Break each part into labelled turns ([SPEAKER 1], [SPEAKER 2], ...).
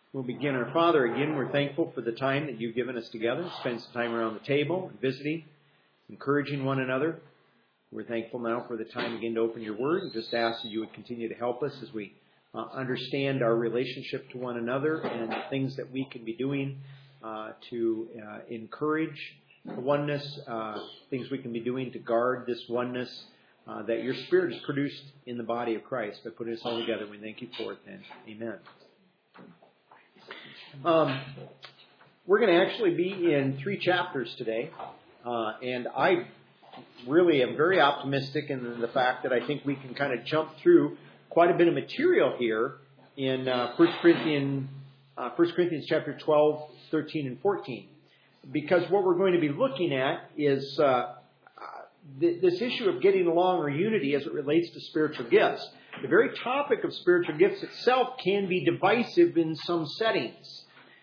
[SPEAKER 1] We'll begin our Father again. We're thankful for the time that you've given us together. Spend some time around the table, visiting, encouraging one another. We're thankful now for the time again to open your Word, and just ask that you would continue to help us as we understand our relationship to one another and the things that we can be doing to encourage oneness, things we can be doing to guard this oneness that your Spirit has produced in the body of Christ by putting us all together. We thank you for it then. Amen. We're going to actually be in 3 chapters today, and I really am very optimistic in the fact that I think we can kind of jump through quite a bit of material here in 1 Corinthians chapter 12, 13, and 14, because what we're going to be looking at is this issue of getting along or unity as it relates to spiritual gifts. The very topic of spiritual gifts itself can be divisive in some settings.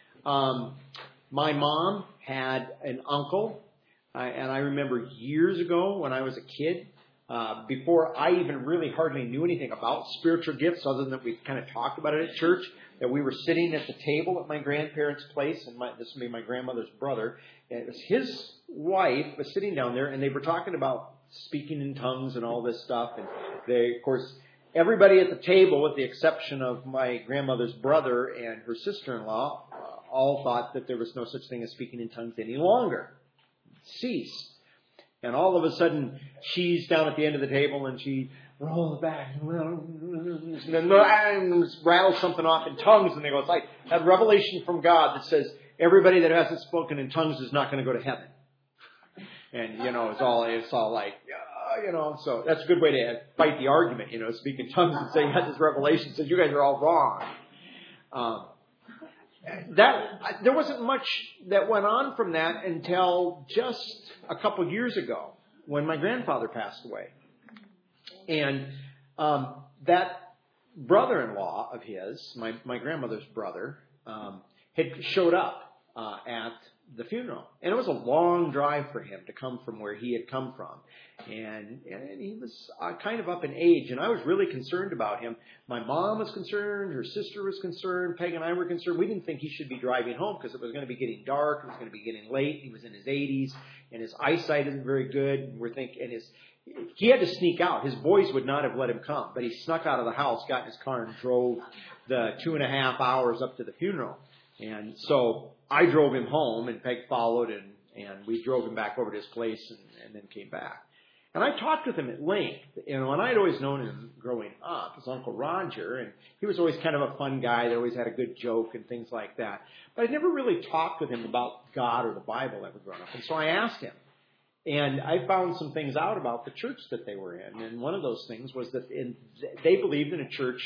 [SPEAKER 1] My mom had an uncle, and I remember years ago when I was a kid, before I even really hardly knew anything about spiritual gifts other than we kind of talked about it at church, that we were sitting at the table at my grandparents' place, and this would be my grandmother's brother, and it was his wife was sitting down there, and they were talking about speaking in tongues and all this stuff, and they, of course, everybody at the table, with the exception of my grandmother's brother and her sister-in-law, all thought that there was no such thing as speaking in tongues any longer. It ceased. And all of a sudden, she's down at the end of the table and she rolls back and rattles something off in tongues. And they go, it's like that revelation from God that says everybody that hasn't spoken in tongues is not going to go to heaven. And, it's all like, so that's a good way to fight the argument, speak in tongues and say you had this revelation that says you guys are all wrong. There wasn't much that went on from that until just a couple years ago when my grandfather passed away. And that brother-in-law of his, my grandmother's brother, had showed up at the funeral. And it was a long drive for him to come from where he had come from. And he was kind of up in age, and I was really concerned about him. My mom was concerned, her sister was concerned, Peg and I were concerned. We didn't think he should be driving home because it was going to be getting dark, it was going to be getting late. He was in his 80s, and his eyesight isn't very good. And we're thinking, he had to sneak out. His boys would not have let him come, but he snuck out of the house, got in his car, and drove the 2.5 hours up to the funeral. And so I drove him home, and Peg followed, and we drove him back over to his place and then came back. And I talked with him at length. And I'd always known him growing up as Uncle Roger, and he was always kind of a fun guy that always had a good joke and things like that. But I never really talked with him about God or the Bible ever growing up. And so I asked him. And I found some things out about the church that they were in. And one of those things was that they believed in a church.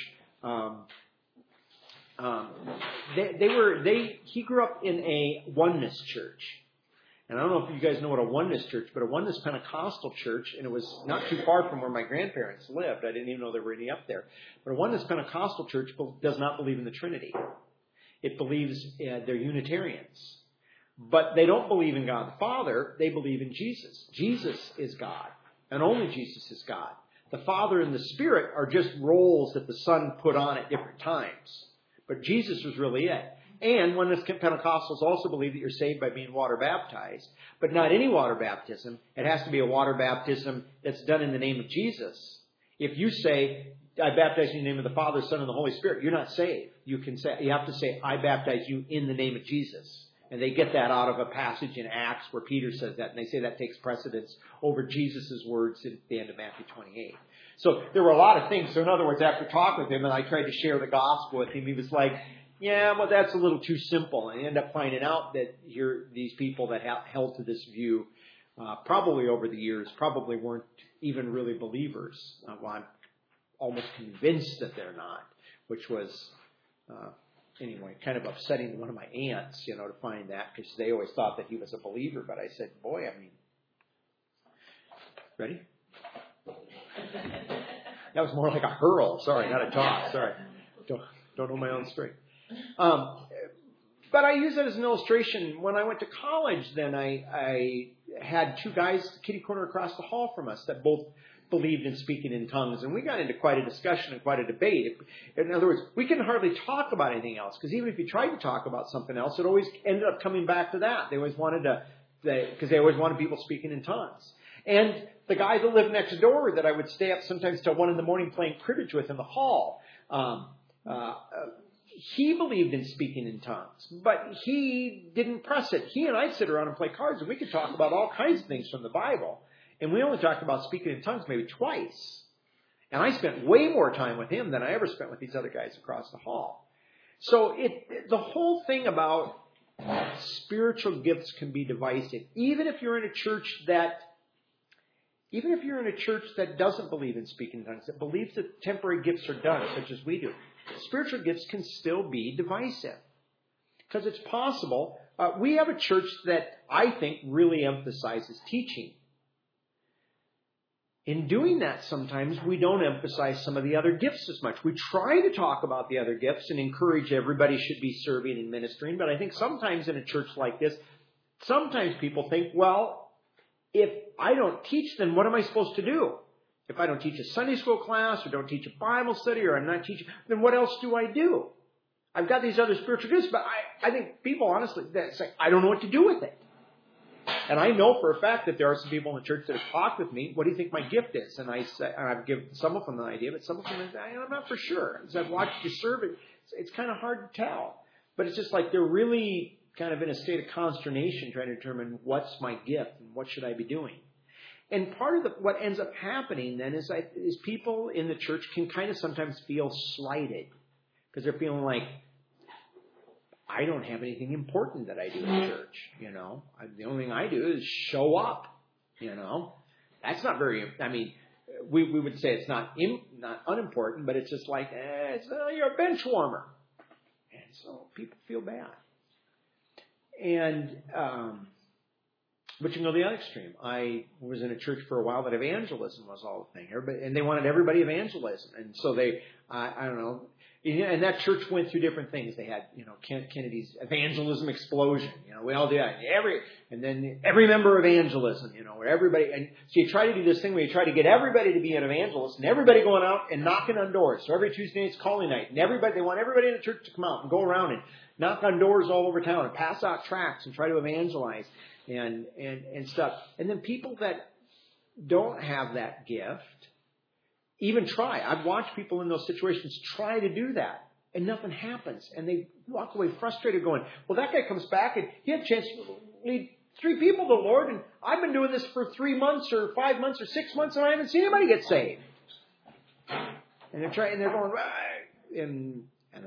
[SPEAKER 1] He grew up in a oneness church. And I don't know if you guys know what a oneness church, but a oneness Pentecostal church, and it was not too far from where my grandparents lived. I didn't even know there were any up there. But a oneness Pentecostal church does not believe in the Trinity. It believes they're Unitarians. But they don't believe in God the Father. They believe in Jesus. Jesus is God, and only Jesus is God. The Father and the Spirit are just roles that the Son put on at different times. But Jesus was really it. And oneness Pentecostals also believe that you're saved by being water baptized, but not any water baptism. It has to be a water baptism that's done in the name of Jesus. If you say, I baptize you in the name of the Father, Son, and the Holy Spirit, you're not saved. You have to say, I baptize you in the name of Jesus. And they get that out of a passage in Acts where Peter says that, and they say that takes precedence over Jesus' words at the end of Matthew 28. So there were a lot of things. So in other words, after talking with him, and I tried to share the gospel with him, he was like, yeah, well, that's a little too simple. And I ended up finding out that these people that held to this view, probably over the years, probably weren't even really believers. Well, I'm almost convinced that they're not, which was, anyway, kind of upsetting to one of my aunts, to find that, because they always thought that he was a believer. But I said, boy, ready? That was more like a hurl. Sorry, not a toss. Sorry. Don't know my own strength. But I use that as an illustration. When I went to college, then I had 2 guys kitty corner across the hall from us that both believed in speaking in tongues, and we got into quite a discussion and quite a debate. In other words, we couldn't hardly talk about anything else, because even if you tried to talk about something else, it always ended up coming back to that. They always wanted people speaking in tongues. And the guy that lived next door that I would stay up sometimes till 1 a.m. playing cribbage with in the hall, he believed in speaking in tongues, but he didn't press it. He and I'd sit around and play cards, and we could talk about all kinds of things from the Bible. And we only talked about speaking in tongues maybe twice. And I spent way more time with him than I ever spent with these other guys across the hall. So the whole thing about spiritual gifts can be divisive. Even if you're in a church that doesn't believe in speaking in tongues, that believes that temporary gifts are done, such as we do, spiritual gifts can still be divisive. Because it's possible. We have a church that I think really emphasizes teaching. In doing that, sometimes we don't emphasize some of the other gifts as much. We try to talk about the other gifts and encourage everybody should be serving and ministering. But I think sometimes in a church like this, sometimes people think, well, if I don't teach, then what am I supposed to do? If I don't teach a Sunday school class or don't teach a Bible study or I'm not teaching, then what else do I do? I've got these other spiritual gifts, but I think people honestly say, I don't know what to do with it. And I know for a fact that there are some people in the church that have talked with me, what do you think my gift is? And I say, and I've given some of them an idea, but some of them, I'm not for sure. As I've watched you serve, it's kind of hard to tell. But it's just like they're really kind of in a state of consternation trying to determine what's my gift and what should I be doing. And part of what ends up happening then is people in the church can kind of sometimes feel slighted because they're feeling like, I don't have anything important that I do in church, The only thing I do is show up, That's not very, we would say it's not unimportant, but it's just like, you're a bench warmer. And so people feel bad. And, but you can go the other extreme. I was in a church for a while that evangelism was all the thing. And they wanted everybody evangelism. And so I don't know. And that church went through different things. They had, Kennedy's evangelism explosion. We all do that. And then every member evangelism, where everybody, and so you try to do this thing where you try to get everybody to be an evangelist and everybody going out and knocking on doors. So every Tuesday night's calling night. And they want everybody in the church to come out and go around and knock on doors all over town and pass out tracts and try to evangelize and stuff. And then people that don't have that gift even try. I've watched people in those situations try to do that, and nothing happens. And they walk away frustrated going, well, that guy comes back, and he had a chance to lead 3 people to the Lord, and I've been doing this for 3 months or 5 months or 6 months, and I haven't seen anybody get saved. And they're going, right.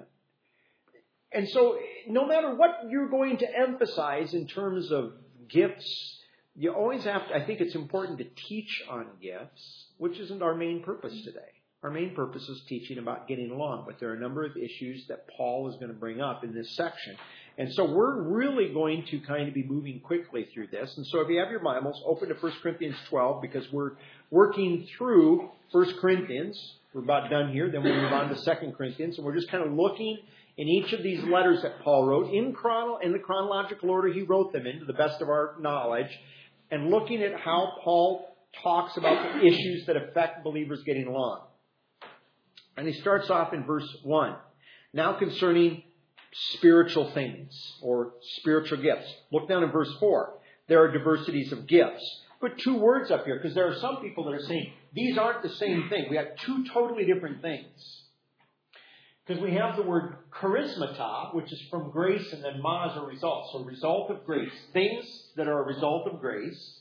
[SPEAKER 1] And so no matter what you're going to emphasize in terms of gifts, you always have to, I think it's important to teach on gifts, which isn't our main purpose today. Our main purpose is teaching about getting along, but there are a number of issues that Paul is going to bring up in this section. And so we're really going to kind of be moving quickly through this. And so if you have your Bibles, open to 1 Corinthians 12, because we're working through 1 Corinthians. We're about done here. Then we'll move on to 2 Corinthians. And we're just kind of looking in each of these letters that Paul wrote in the chronological order he wrote them in, to the best of our knowledge, and looking at how Paul talks about the issues that affect believers getting along. And he starts off in verse 1. Now concerning spiritual things or spiritual gifts. Look down in verse 4. There are diversities of gifts. Put 2 words up here because there are some people that are saying these aren't the same thing. We have 2 totally different things. Because we have the word charismata, which is from grace, and then ma is a result. So result of grace. Things that are a result of grace.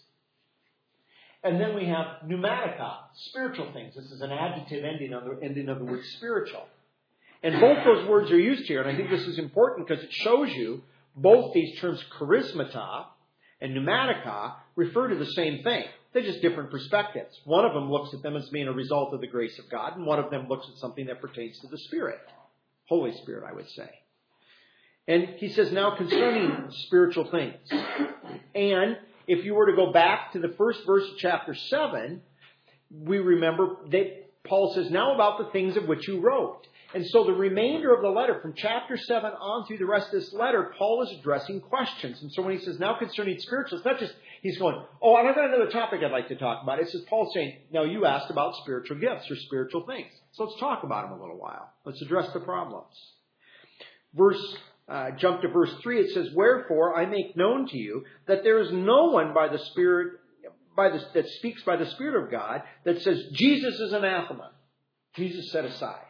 [SPEAKER 1] And then we have pneumatica, spiritual things. This is an adjective ending of the word spiritual. And both those words are used here. And I think this is important because it shows you both these terms, charismata and pneumatica, refer to the same thing. They're just different perspectives. One of them looks at them as being a result of the grace of God, and one of them looks at something that pertains to the Spirit. Holy Spirit, I would say. And he says, now concerning spiritual things. And if you were to go back to the first verse of chapter 7, we remember that Paul says, now about the things of which you wrote. And so the remainder of the letter, from chapter 7 on through the rest of this letter, Paul is addressing questions. And so when he says, now concerning spiritual, it's not just, he's going, oh, and I've got another topic I'd like to talk about. It says, Paul's saying, now you asked about spiritual gifts or spiritual things. So let's talk about them a little while. Let's address the problems. Jump to verse 3. It says, wherefore I make known to you that there is no one by the Spirit, that speaks by the Spirit of God that says Jesus is anathema. Jesus set aside.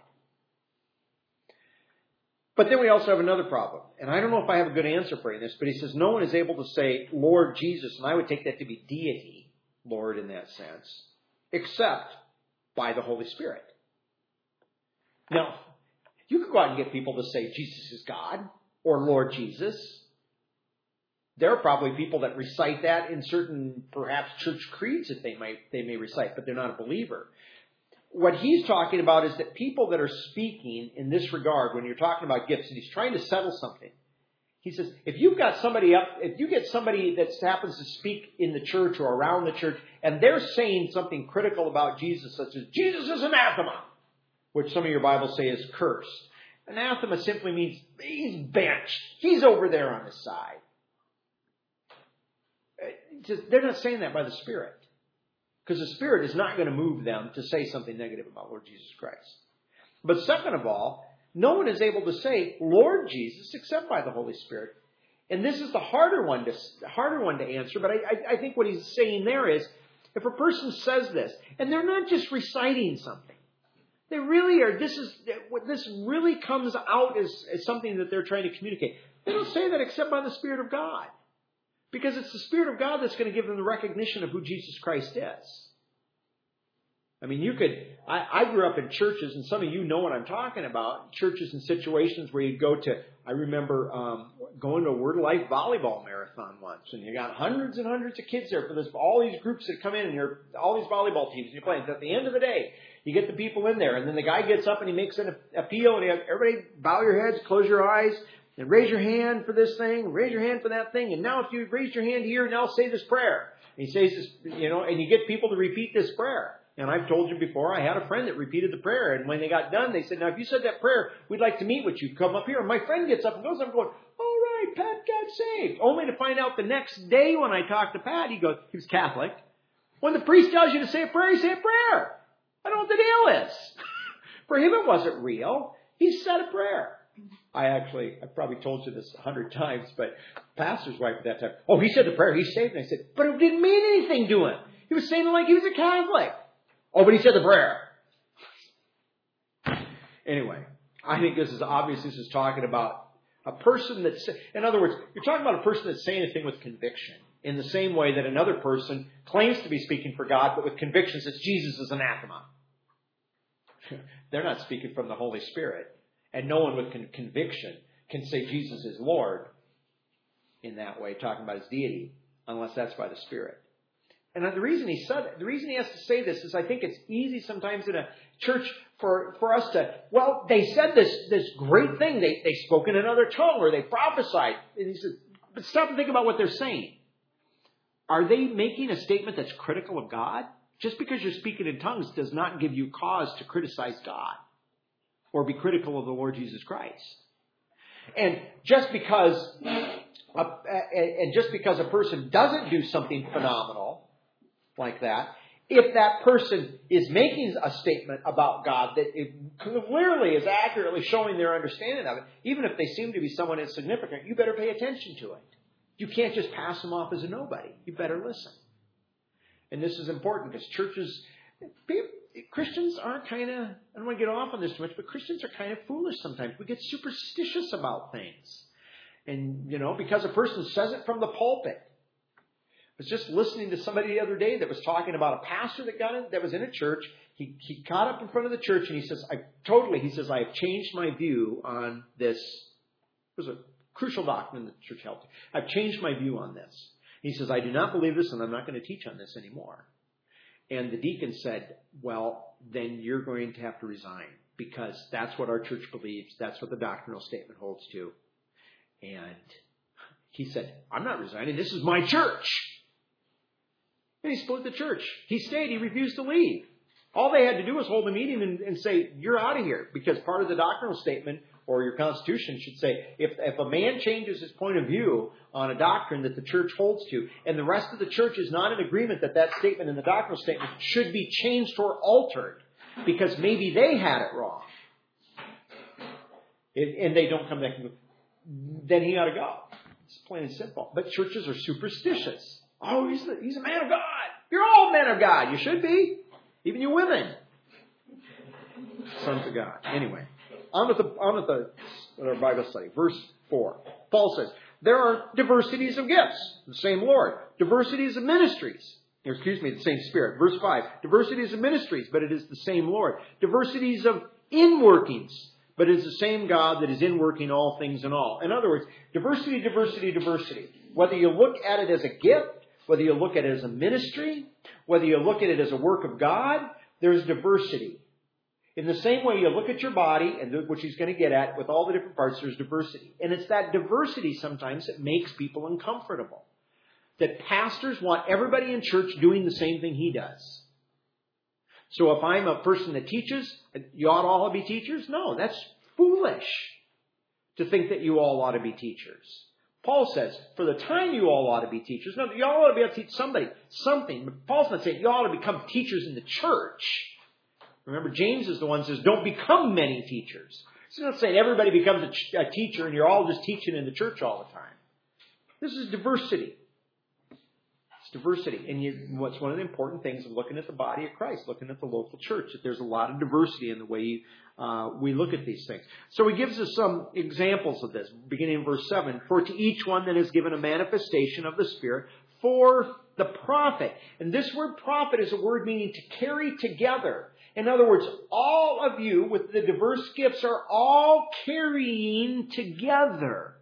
[SPEAKER 1] But then we also have another problem. And I don't know if I have a good answer for this, but he says no one is able to say Lord Jesus, and I would take that to be deity, Lord in that sense, except by the Holy Spirit. Now, you could go out and get people to say Jesus is God or Lord Jesus. There are probably people that recite that in certain, perhaps, church creeds that they may recite, but they're not a believer. What he's talking about is that people that are speaking in this regard, when you're talking about gifts, and he's trying to settle something, he says, if you get somebody that happens to speak in the church or around the church, and they're saying something critical about Jesus, such as, Jesus is anathema, which some of your Bibles say is cursed. Anathema simply means he's benched. He's over there on his side. They're not saying that by the Spirit. Because the Spirit is not going to move them to say something negative about Lord Jesus Christ. But second of all, no one is able to say Lord Jesus except by the Holy Spirit. And this is the harder one to answer. But I think what he's saying there is, if a person says this, and they're not just reciting something, they really are. This really comes out as something that they're trying to communicate. They don't say that except by the Spirit of God. Because it's the Spirit of God that's going to give them the recognition of who Jesus Christ is. I mean, I grew up in churches, and some of you know what I'm talking about. Churches and situations where you'd go to, I remember going to a Word of Life volleyball marathon once, and you got hundreds and hundreds of kids there for all these groups that come in, and all these volleyball teams, and you're playing. At the end of the day, you get the people in there, and then the guy gets up and he makes an appeal, and everybody bow your heads, close your eyes, and raise your hand for this thing, raise your hand for that thing. And now if you raise your hand here, now say this prayer. And he says this, and you get people to repeat this prayer. And I've told you before, I had a friend that repeated the prayer. And when they got done, they said, now if you said that prayer, we'd like to meet with you. Come up here. And my friend gets up and goes up going, all right, Pat got saved. Only to find out the next day when I talked to Pat, he was Catholic. When the priest tells you to say a prayer, you say a prayer. I don't know what the deal is. For him, it wasn't real. He said a prayer. I've probably told you this 100 times, but pastor's wife at that time, oh, he said the prayer, he's saved. And I said, but it didn't mean anything to him. He was saying it like he was a Catholic. Oh, but he said the prayer. Anyway, I think this is talking about a person in other words, you're talking about a person that's saying a thing with conviction, in the same way that another person claims to be speaking for God, but with conviction says Jesus is anathema. They're not speaking from the Holy Spirit. And no one with conviction can say Jesus is Lord in that way, talking about his deity, unless that's by the Spirit. And the reason he has to say this is I think it's easy sometimes in a church for us to, well, they said this great thing. They spoke in another tongue or they prophesied. And he says, but stop and think about what they're saying. Are they making a statement that's critical of God? Just because you're speaking in tongues does not give you cause to criticize God or be critical of the Lord Jesus Christ. And just because a person doesn't do something phenomenal like that, if that person is making a statement about God that it clearly is accurately showing their understanding of it, even if they seem to be somewhat insignificant, you better pay attention to it. You can't just pass them off as a nobody. You better listen. And this is important because Christians are I don't want to get off on this too much, but Christians are kind of foolish sometimes. We get superstitious about things. And, because a person says it from the pulpit. I was just listening to somebody the other day that was talking about a pastor that was in a church. He got up in front of the church and he says, I have changed my view on this. It was a crucial doctrine that the church held. I've changed my view on this. He says, I do not believe this and I'm not going to teach on this anymore. And the deacon said, well, then you're going to have to resign because that's what our church believes. That's what the doctrinal statement holds to. And he said, I'm not resigning. This is my church. And he split the church. He stayed. He refused to leave. All they had to do was hold a meeting and say, you're out of here. Because part of the doctrinal statement or your Constitution should say, if a man changes his point of view on a doctrine that the church holds to, and the rest of the church is not in agreement that that statement in the doctrinal statement should be changed or altered, because maybe they had it wrong, and they don't come back, then he ought to go. It's plain and simple. But churches are superstitious. Oh, he's a man of God. You're all men of God. You should be. Even you women. Sons of God. Anyway, on with our Bible study. Verse 4. Paul says, there are diversities of gifts. The same Lord. Diversities of ministries. The same Spirit. Verse 5. Diversities of ministries, but it is the same Lord. Diversities of inworkings, but it is the same God that is inworking all things in all. In other words, diversity, diversity, diversity. Whether you look at it as a gift, whether you look at it as a ministry, whether you look at it as a work of God, there's diversity. In the same way you look at your body, and which he's going to get at, with all the different parts, there's diversity. And it's that diversity sometimes that makes people uncomfortable. That pastors want everybody in church doing the same thing he does. So if I'm a person that teaches, you ought to all be teachers? No, that's foolish to think that you all ought to be teachers. Paul says, for the time you all ought to be teachers. No, you all ought to be able to teach somebody something. But Paul's not saying you ought to become teachers in the church. Remember, James is the one who says, don't become many teachers. He's not saying everybody becomes a teacher and you're all just teaching in the church all the time. This is diversity. It's diversity. And what's one of the important things of looking at the body of Christ, looking at the local church, that there's a lot of diversity in the way we look at these things. So he gives us some examples of this, beginning in verse 7. For to each one then is given a manifestation of the Spirit for the profit. And this word profit is a word meaning to carry together. In other words, all of you with the diverse gifts are all carrying together.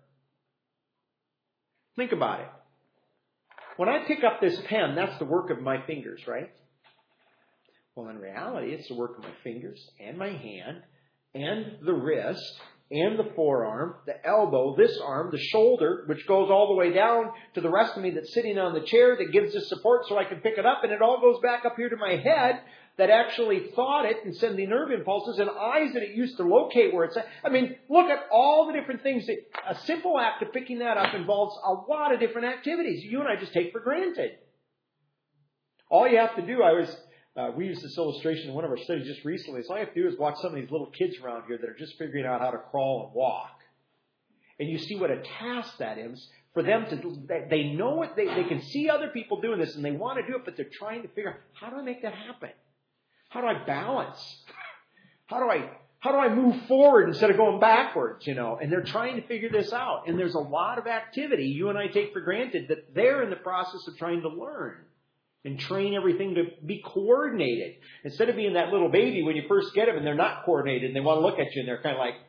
[SPEAKER 1] Think about it. When I pick up this pen, that's the work of my fingers, right? Well, in reality, it's the work of my fingers and my hand and the wrist and the forearm, the elbow, this arm, the shoulder, which goes all the way down to the rest of me that's sitting on the chair that gives us support so I can pick it up, and it all goes back up here to my head that actually thought it and send the nerve impulses, and eyes that it used to locate where it's at. I mean, look at all the different things that a simple act of picking that up involves a lot of different activities you and I just take for granted. All you have to do, we used this illustration in one of our studies just recently, so all you have to do is watch some of these little kids around here that are just figuring out how to crawl and walk. And you see what a task that is for them to do. They know it, they can see other people doing this and they want to do it, but they're trying to figure out, how do I make that happen? How do I balance? How do I move forward instead of going backwards, And they're trying to figure this out. And there's a lot of activity you and I take for granted that they're in the process of trying to learn and train everything to be coordinated. Instead of being that little baby when you first get them and they're not coordinated and they want to look at you and they're kind of like,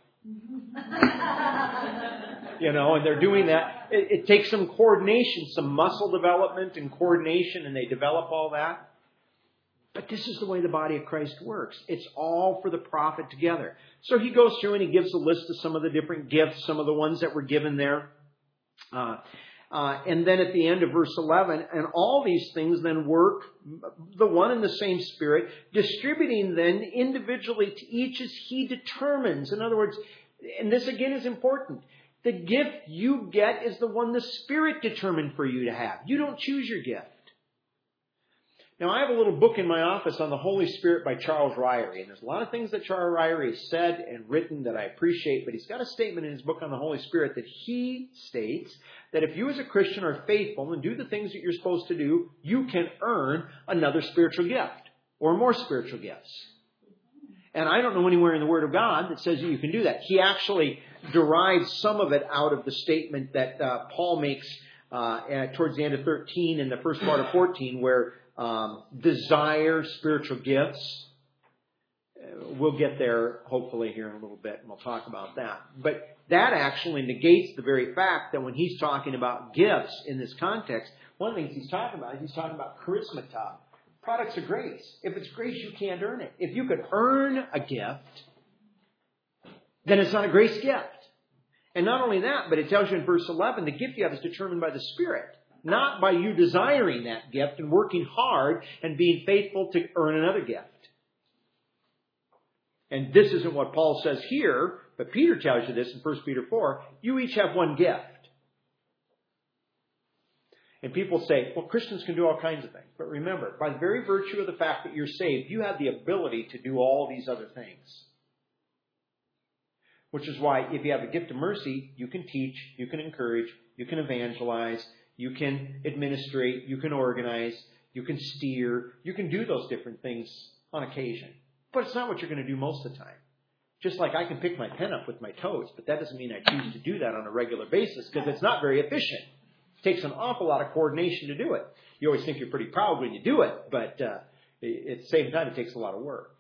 [SPEAKER 1] and they're doing that. It takes some coordination, some muscle development and coordination, and they develop all that. But this is the way the body of Christ works. It's all for the profit together. So he goes through and he gives a list of some of the different gifts, some of the ones that were given there. And then at the end of verse 11, and all these things then work, the one and the same Spirit, distributing then individually to each as he determines. In other words, and this again is important, the gift you get is the one the Spirit determined for you to have. You don't choose your gift. Now, I have a little book in my office on the Holy Spirit by Charles Ryrie. And there's a lot of things that Charles Ryrie has said and written that I appreciate. But he's got a statement in his book on the Holy Spirit that he states that if you as a Christian are faithful and do the things that you're supposed to do, you can earn another spiritual gift or more spiritual gifts. And I don't know anywhere in the Word of God that says you can do that. He actually derives some of it out of the statement that Paul makes towards the end of 13 and the first part of 14, where desire spiritual gifts. We'll get there hopefully here in a little bit, and we'll talk about that. But that actually negates the very fact that when he's talking about gifts in this context, one of the things he's talking about charismata, products of grace. If it's grace, you can't earn it. If you could earn a gift, then it's not a grace gift. And not only that, but it tells you in verse 11, the gift you have is determined by the Spirit. Not by you desiring that gift and working hard and being faithful to earn another gift. And this isn't what Paul says here, But Peter tells you this in 1 Peter 4, you each have one gift. And people say, well, Christians can do all kinds of things. But remember, by the very virtue of the fact that you're saved, you have the ability to do all these other things. Which is why if you have the gift of mercy, you can teach, you can encourage, you can evangelize, you can administrate, you can organize, you can steer, you can do those different things on occasion. But it's not what you're going to do most of the time. Just like I can pick my pen up with my toes, but that doesn't mean I choose to do that on a regular basis because it's not very efficient. It takes an awful lot of coordination to do it. You always think you're pretty proud when you do it, but at the same time, it takes a lot of work.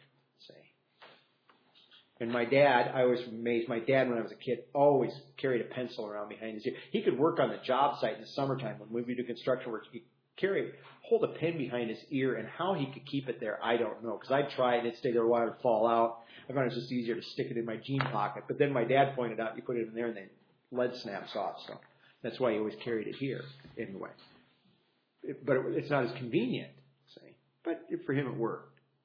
[SPEAKER 1] And my dad, I always amazed, my dad when I was a kid always carried a pencil around behind his ear. He could work on the job site in the summertime when we would do construction work. He could hold a pen behind his ear, and how he could keep it there, I don't know. Because I'd try and it'd stay there a while and fall out. I found it was just easier to stick it in my jean pocket. But then my dad pointed out, you put it in there and the lead snaps off. So that's why he always carried it here anyway. But it's not as convenient, say. But for him it worked.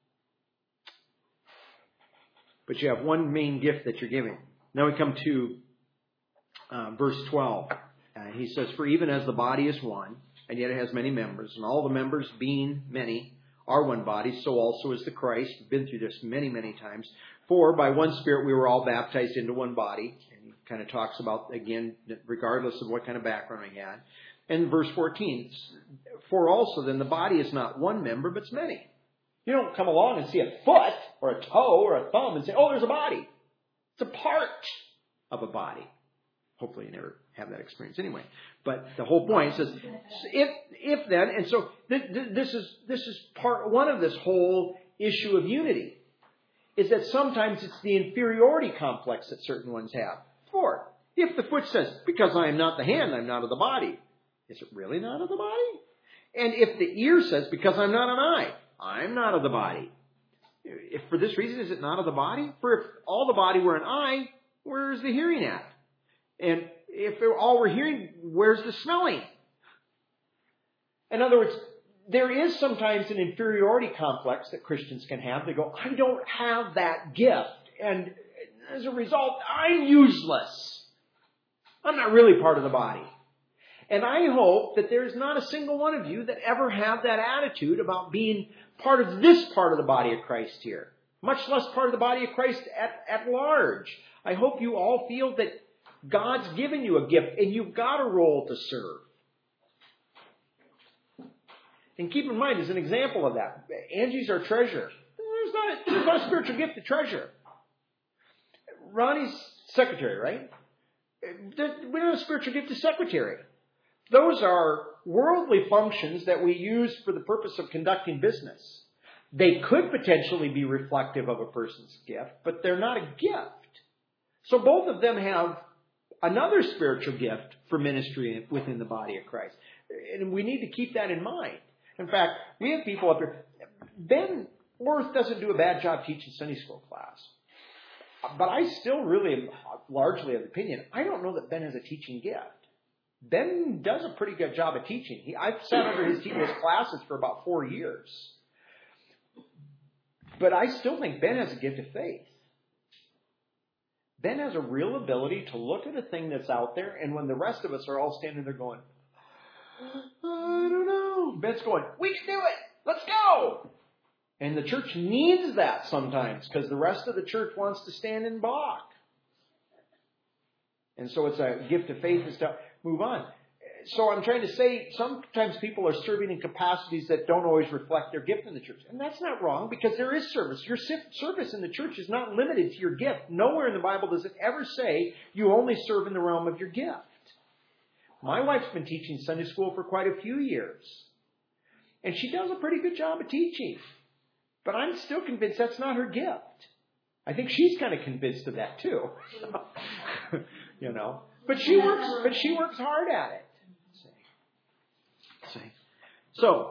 [SPEAKER 1] But you have one main gift that you're giving. Now we come to verse 12. He says, for even as the body is one, and yet it has many members, and all the members being many are one body, so also is the Christ. We've been through this many, many times. For by one Spirit we were all baptized into one body. And he kind of talks about, again, regardless of what kind of background we had. And verse 14, for also then the body is not one member, but it's many. You don't come along and see a foot or a toe or a thumb and say, oh, there's a body. It's a part of a body. Hopefully you never have that experience anyway. But the whole point says, if then, and so this is part one of this whole issue of unity, is that sometimes it's the inferiority complex that certain ones have. For if the foot says, because I am not the hand, I'm not of the body, is it really not of the body? And if the ear says, because I'm not an eye, I'm not of the body. If for this reason is it not of the body? For if all the body were an eye, where is the hearing at? And if all were hearing, where's the smelling? In other words, there is sometimes an inferiority complex that Christians can have. They go, I don't have that gift. And as a result, I'm useless. I'm not really part of the body. And I hope that there's not a single one of you that ever have that attitude about being part of this part of the body of Christ here. Much less part of the body of Christ at large. I hope you all feel that God's given you a gift and you've got a role to serve. And keep in mind, as an example of that, Angie's our treasurer. There's not a spiritual gift to treasure. Ronnie's secretary, right? We don't have a spiritual gift to secretary. Those are worldly functions that we use for the purpose of conducting business. They could potentially be reflective of a person's gift, but they're not a gift. So both of them have another spiritual gift for ministry within the body of Christ. And we need to keep that in mind. In fact, we have people up here. Ben Worth doesn't do a bad job teaching Sunday school class. But I still really am largely of the opinion, I don't know that Ben has a teaching gift. Ben does a pretty good job of teaching. I've sat under his classes for about 4 years. But I still think Ben has a gift of faith. Ben has a real ability to look at a thing that's out there, and when the rest of us are all standing there going, I don't know, Ben's going, we can do it! Let's go! And the church needs that sometimes, because the rest of the church wants to stand and balk. And so it's a gift of faith and stuff. Move on. So I'm trying to say, sometimes people are serving in capacities that don't always reflect their gift in the church. And that's not wrong, because there is service. Your service in the church is not limited to your gift. Nowhere in the Bible does it ever say you only serve in the realm of your gift. My wife's been teaching Sunday school for quite a few years. And she does a pretty good job of teaching. But I'm still convinced that's not her gift. I think she's kind of convinced of that too. You know. But she works hard at it. See? So,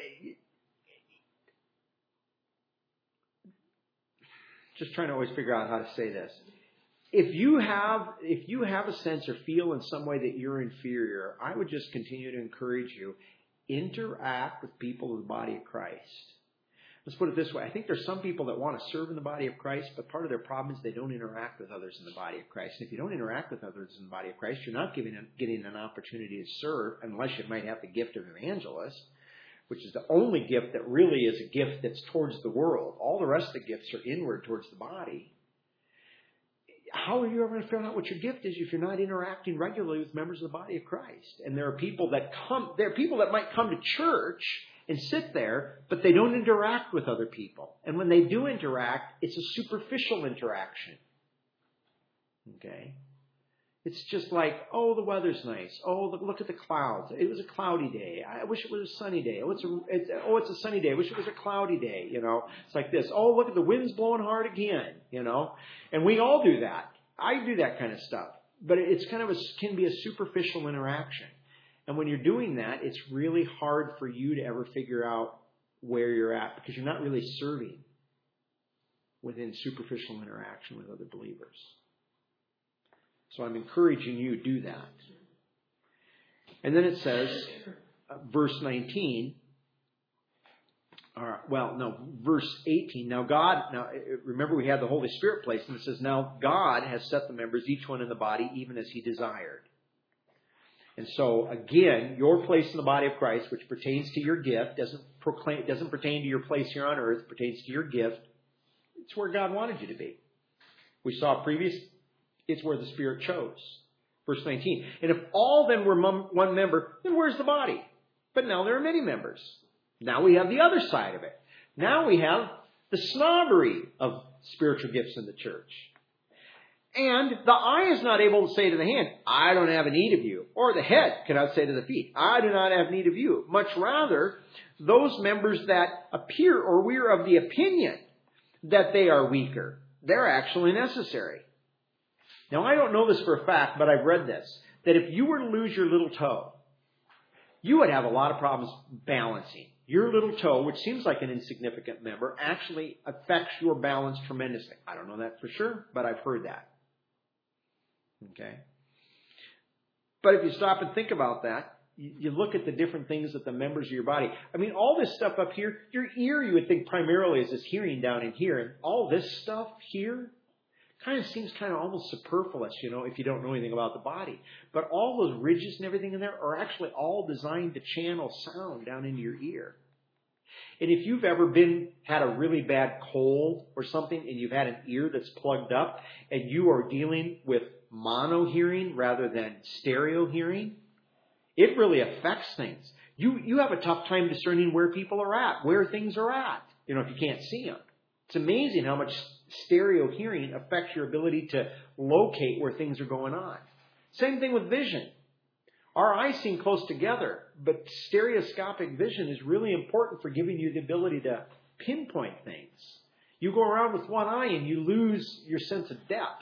[SPEAKER 1] just trying to always figure out how to say this. If you have a sense or feel in some way that you're inferior, I would just continue to encourage you, interact with people in the body of Christ. let's put it this way. I think there's some people that want to serve in the body of Christ, but part of their problem is they don't interact with others in the body of Christ. And if you don't interact with others in the body of Christ, you're not getting an opportunity to serve unless you might have the gift of evangelist, which is the only gift that really is a gift that's towards the world. All the rest of the gifts are inward towards the body. How are you ever going to figure out what your gift is if you're not interacting regularly with members of the body of Christ? And there are people that might come to church and sit there, but they don't interact with other people. And when they do interact, it's a superficial interaction. Okay? It's just like, oh, the weather's nice. Oh, look at the clouds. It was a cloudy day. I wish it was a sunny day. Oh, it's a sunny day. I wish it was a cloudy day. It's like this. Oh, look at the wind's blowing hard again. And we all do that. I do that kind of stuff. But it's can be a superficial interaction. And when you're doing that, it's really hard for you to ever figure out where you're at because you're not really serving within superficial interaction with other believers. So I'm encouraging you to do that. And then it says, verse 19, verse 18. Now remember we had the Holy Spirit placed, and it says, now God has set the members, each one in the body, even as He desired. And so, again, your place in the body of Christ, which pertains to your gift, doesn't pertain to your place here on earth, it pertains to your gift. It's where God wanted you to be. We saw it's where the Spirit chose. Verse 19. And if all then were one member, then where's the body? But now there are many members. Now we have the other side of it. Now we have the snobbery of spiritual gifts in the church. And the eye is not able to say to the hand, I don't have a need of you. Or the head cannot say to the feet, I do not have need of you. Much rather, those members that appear or we are of the opinion that they are weaker, they're actually necessary. Now, I don't know this for a fact, but I've read this, that if you were to lose your little toe, you would have a lot of problems balancing. Your little toe, which seems like an insignificant member, actually affects your balance tremendously. I don't know that for sure, but I've heard that. Okay? But if you stop and think about that, you look at the different things that the members of your body, all this stuff up here, your ear you would think primarily is this hearing down in here, and all this stuff here seems almost superfluous, if you don't know anything about the body. But all those ridges and everything in there are actually all designed to channel sound down into your ear. And if you've ever had a really bad cold or something and you've had an ear that's plugged up and you are dealing with mono hearing rather than stereo hearing, it really affects things. You have a tough time discerning where people are at, where things are at, if you can't see them. It's amazing how much stereo hearing affects your ability to locate where things are going on. Same thing with vision. Our eyes seem close together, but stereoscopic vision is really important for giving you the ability to pinpoint things. You go around with one eye and you lose your sense of depth.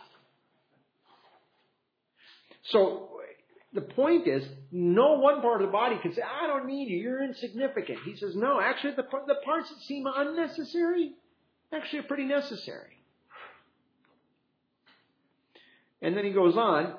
[SPEAKER 1] So the point is, no one part of the body can say, I don't need you, you're insignificant. He says, no, actually the parts that seem unnecessary actually are pretty necessary. And then he goes on.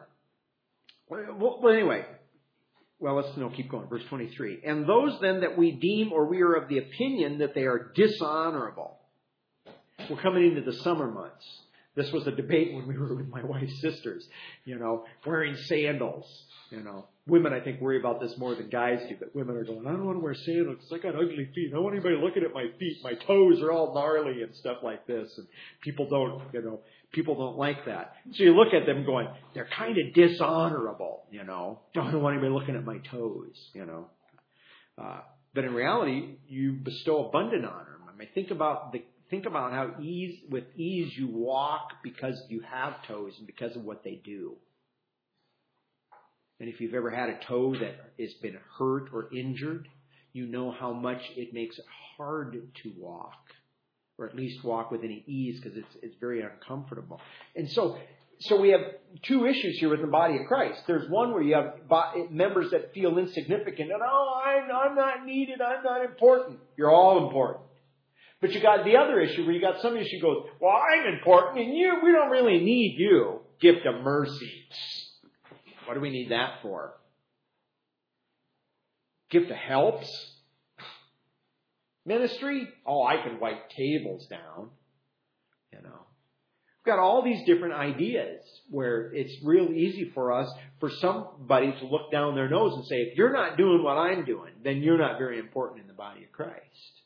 [SPEAKER 1] Let's keep going. Verse 23. And those then that we deem or we are of the opinion that they are dishonorable. We're coming into the summer months. This was a debate when we were with my wife's sisters, wearing sandals, Women, I think, worry about this more than guys do, but women are going, I don't want to wear sandals because I got ugly feet. I don't want anybody looking at my feet. My toes are all gnarly and stuff like this. And people don't like that. So you look at them going, they're kind of dishonorable, Don't want anybody looking at my toes, But in reality, you bestow abundant honor. Think about how with ease you walk because you have toes and because of what they do. And if you've ever had a toe that has been hurt or injured, you know how much it makes it hard to walk, or at least walk with any ease because it's very uncomfortable. And so we have two issues here with the body of Christ. There's one where you have members that feel insignificant and, I'm not needed, I'm not important. You're all important. But you got the other issue where you got somebody who goes, well, I'm important and we don't really need you. Gift of mercy. What do we need that for? Gift of helps? Ministry? Oh, I can wipe tables down. You know. We've got all these different ideas where it's real easy for somebody to look down their nose and say, if you're not doing what I'm doing, then you're not very important in the body of Christ.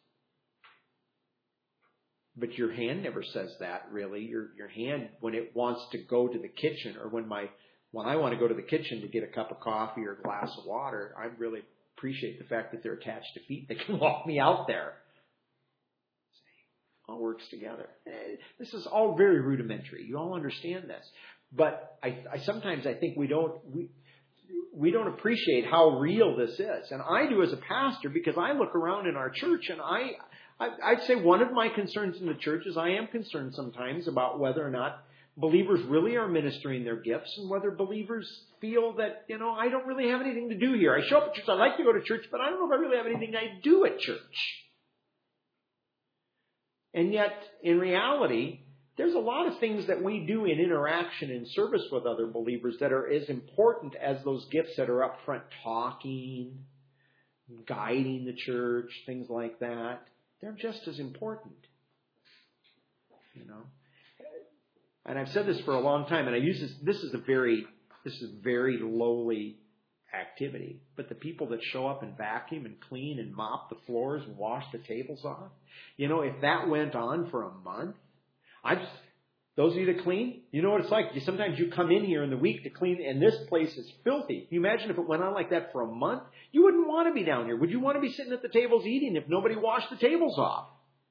[SPEAKER 1] But your hand never says that, really. Your hand, when it wants to go to the kitchen, or when I want to go to the kitchen to get a cup of coffee or a glass of water, I really appreciate the fact that they're attached to feet that can walk me out there. It all works together. This is all very rudimentary. You all understand this. But I sometimes think we don't appreciate how real this is. And I do as a pastor, because I look around in our church, and I'd say one of my concerns in the church is I am concerned sometimes about whether or not believers really are ministering their gifts, and whether believers feel that, I don't really have anything to do here. I show up at church, I like to go to church, but I don't know if I really have anything I do at church. And yet, in reality, there's a lot of things that we do in interaction and service with other believers that are as important as those gifts that are up front, talking, guiding the church, things like that. They're just as important. And I've said this for a long time, and I use this. This is very lowly activity. But the people that show up and vacuum and clean and mop the floors and wash the tables off, if that went on for a month, those of you that clean, you know what it's like. Sometimes you come in here in the week to clean, and this place is filthy. Can you imagine if it went on like that for a month? You wouldn't want to be down here. Would you want to be sitting at the tables eating if nobody washed the tables off?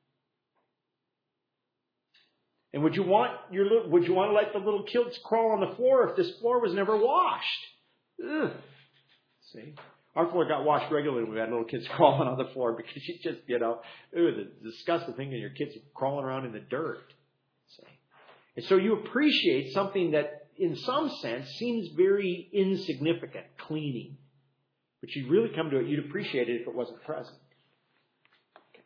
[SPEAKER 1] And would you want to let the little kids crawl on the floor if this floor was never washed? Ugh. See? Our floor got washed regularly when we had little kids crawling on the floor, because you just, the disgusting thing is your kids crawling around in the dirt. See? And so you appreciate something that, in some sense, seems very insignificant, cleaning. But you'd really come to it, you'd appreciate it if it wasn't present. Okay.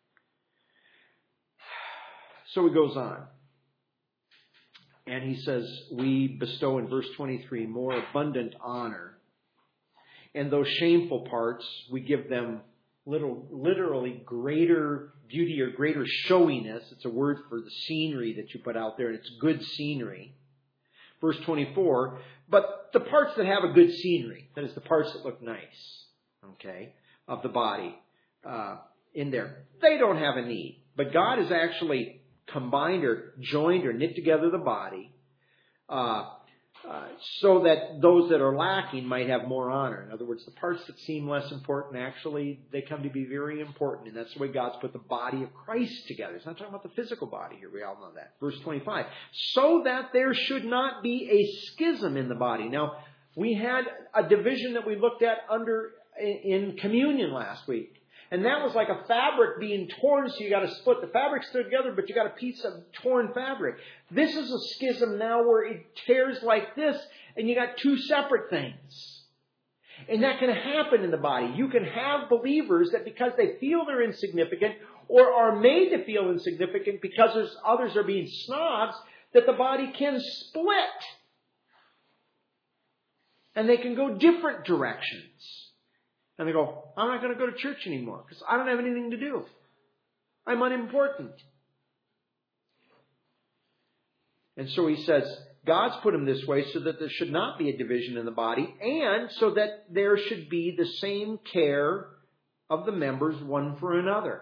[SPEAKER 1] So he goes on. And he says, we bestow in verse 23 more abundant honor. And those shameful parts, we give them literally greater beauty or greater showiness. It's a word for the scenery that you put out there, and it's good scenery. Verse 24, but the parts that have a good scenery, that is the parts that look nice, okay, of the body in there, they don't have a need. But God has actually combined or joined or knit together the body so that those that are lacking might have more honor. In other words, the parts that seem less important, actually, they come to be very important. And that's the way God's put the body of Christ together. It's not talking about the physical body here. We all know that. Verse 25. So that there should not be a schism in the body. Now, we had a division that we looked at in communion last week. And that was like a fabric being torn, so you got to split the fabric still together, but you got a piece of torn fabric. This is a schism now where it tears like this, and you got two separate things. And that can happen in the body. You can have believers that, because they feel they're insignificant, or are made to feel insignificant because others are being snobs, that the body can split. And they can go different directions. And they go, I'm not going to go to church anymore because I don't have anything to do. I'm unimportant. And so he says, God's put him this way so that there should not be a division in the body, and so that there should be the same care of the members one for another.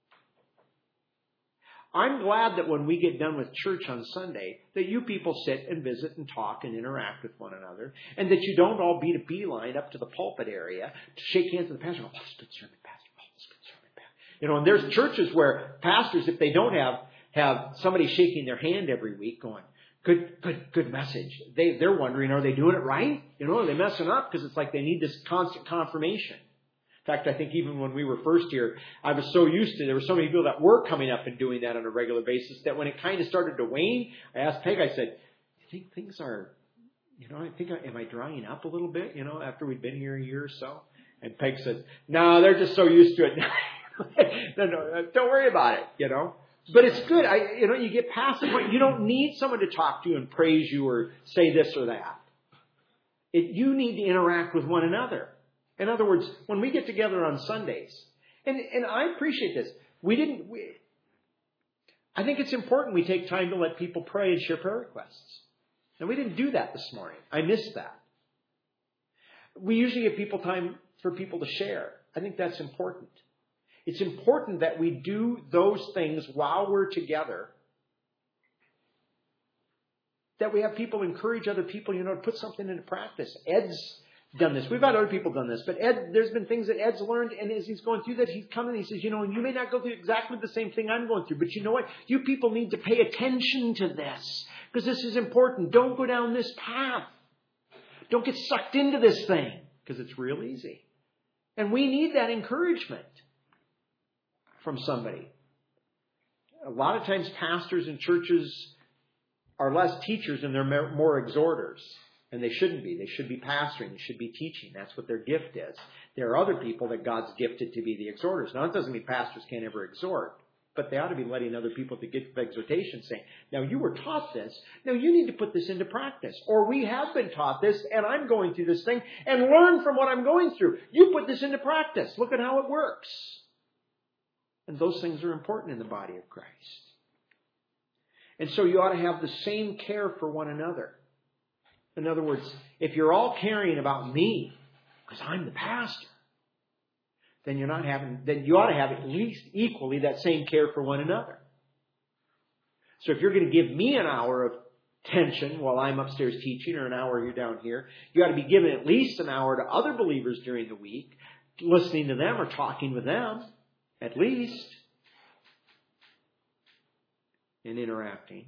[SPEAKER 1] I'm glad that when we get done with church on Sunday, that you people sit and visit and talk and interact with one another, and that you don't all beat a beeline up to the pulpit area to shake hands with the pastor. Oh, that's a good sermon, Pastor. Oh, that's a good sermon, Pastor. And there's churches where pastors, if they don't have somebody shaking their hand every week going, good message, they're wondering, are they doing it right? Are they messing up? Because it's like they need this constant confirmation. In fact, I think even when we were first here, I was so used to, there were so many people that were coming up and doing that on a regular basis, that when it kind of started to wane, I asked Peg, I said, do you think things are, am I drying up a little bit, after we've been here a year or so? And Peg said, no, they're just so used to it. No, don't worry about it, But it's good. You get past the point. You don't need someone to talk to you and praise you or say this or that. You need to interact with one another. In other words, when we get together on Sundays, And I appreciate this. I think it's important we take time to let people pray and share prayer requests. And we didn't do that this morning. I missed that. We usually give people time for people to share. I think that's important. It's important that we do those things while we're together. That we have people encourage other people, to put something into practice. Ed's done this. We've had other people done this. But Ed, there's been things that Ed's learned, and as he's going through that, he's coming and he says, you may not go through exactly the same thing I'm going through, but you know what? You people need to pay attention to this, because this is important. Don't go down this path. Don't get sucked into this thing, because it's real easy. And we need that encouragement from somebody. A lot of times pastors and churches are less teachers and they're more exhorters. And they shouldn't be. They should be pastoring. They should be teaching. That's what their gift is. There are other people that God's gifted to be the exhorters. Now, it doesn't mean pastors can't ever exhort. But they ought to be letting other people to get the exhortation saying, now you were taught this. Now you need to put this into practice. Or we have been taught this and I'm going through this thing and learn from what I'm going through. You put this into practice. Look at how it works. And those things are important in the body of Christ. And so you ought to have the same care for one another. In other words, if you're all caring about me, because I'm the pastor, then you ought to have at least equally that same care for one another. So if you're going to give me an hour of attention while I'm upstairs teaching, or an hour you're down here, you ought to be giving at least an hour to other believers during the week, listening to them or talking with them, at least, and interacting.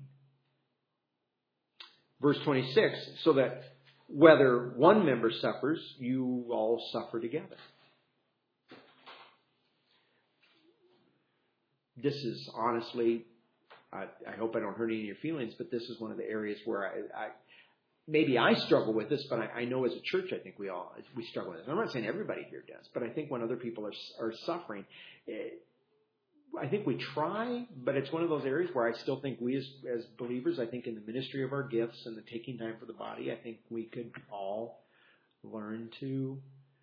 [SPEAKER 1] Verse 26, so that whether one member suffers, you all suffer together. This is honestly, I hope I don't hurt any of your feelings, but this is one of the areas where maybe I struggle with this, but I know as a church I think we struggle with this. I'm not saying everybody here does, but I think when other people are suffering, I think we try, but it's one of those areas where I still think we as believers, I think in the ministry of our gifts and the taking time for the body, I think we could all learn to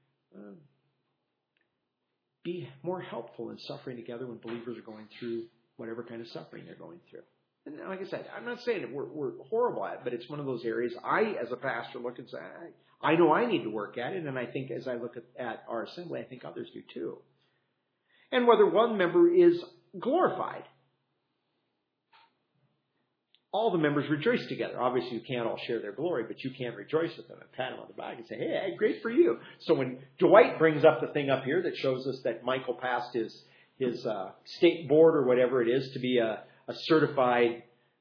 [SPEAKER 1] be more helpful in suffering together when believers are going through whatever kind of suffering they're going through. And like I said, I'm not saying that we're horrible at it, but it's one of those areas I, as a pastor, look and say, I know I need to work at it, and I think as I look at our assembly, I think others do too. And whether one member is glorified. All the members rejoice together. Obviously, you can't all share their glory, but you can rejoice with them and pat them on the back and say, hey, great for you. So when Dwight brings up the thing up here that shows us that Michael passed his state board or whatever it is to be a certified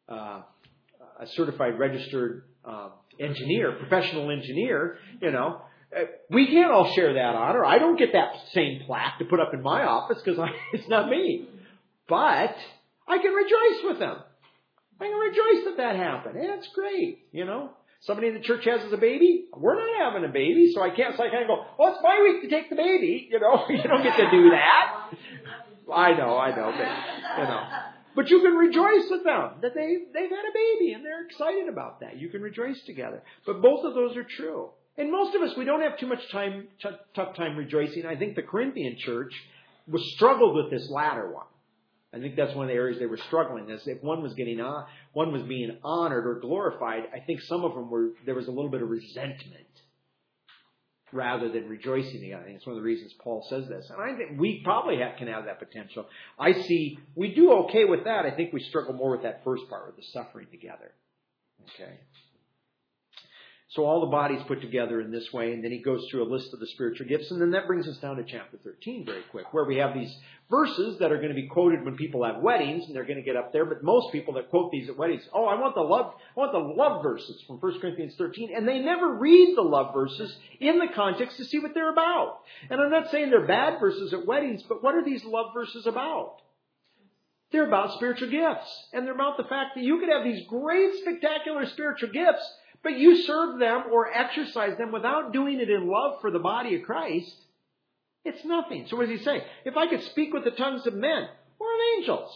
[SPEAKER 1] registered engineer, professional engineer, we can't all share that honor. I don't get that same plaque to put up in my office because it's not me. But I can rejoice with them. I can rejoice that happened. Hey, that's great. Somebody in the church has a baby. We're not having a baby, so I can't go, oh, it's my week to take the baby. You don't get to do that. I know. But you can rejoice with them that they've had a baby and they're excited about that. You can rejoice together. But both of those are true. And most of us, we don't have too much tough time rejoicing. I think the Corinthian church struggled with this latter one. I think that's one of the areas they were struggling. Is if one was being honored or glorified, I think some of them there was a little bit of resentment rather than rejoicing together. I think it's one of the reasons Paul says this. And I think we probably can have that potential. We do okay with that. I think we struggle more with that first part, with the suffering together. Okay. So all the body's put together in this way, and then he goes through a list of the spiritual gifts, and then that brings us down to chapter 13 very quick, where we have these verses that are going to be quoted when people have weddings, and they're going to get up there, but most people that quote these at weddings, I want the love verses from 1 Corinthians 13, and they never read the love verses in the context to see what they're about. And I'm not saying they're bad verses at weddings, but what are these love verses about? They're about spiritual gifts, and they're about the fact that you could have these great, spectacular spiritual gifts, but you serve them or exercise them without doing it in love for the body of Christ, it's nothing. So what does he say? If I could speak with the tongues of men or of angels,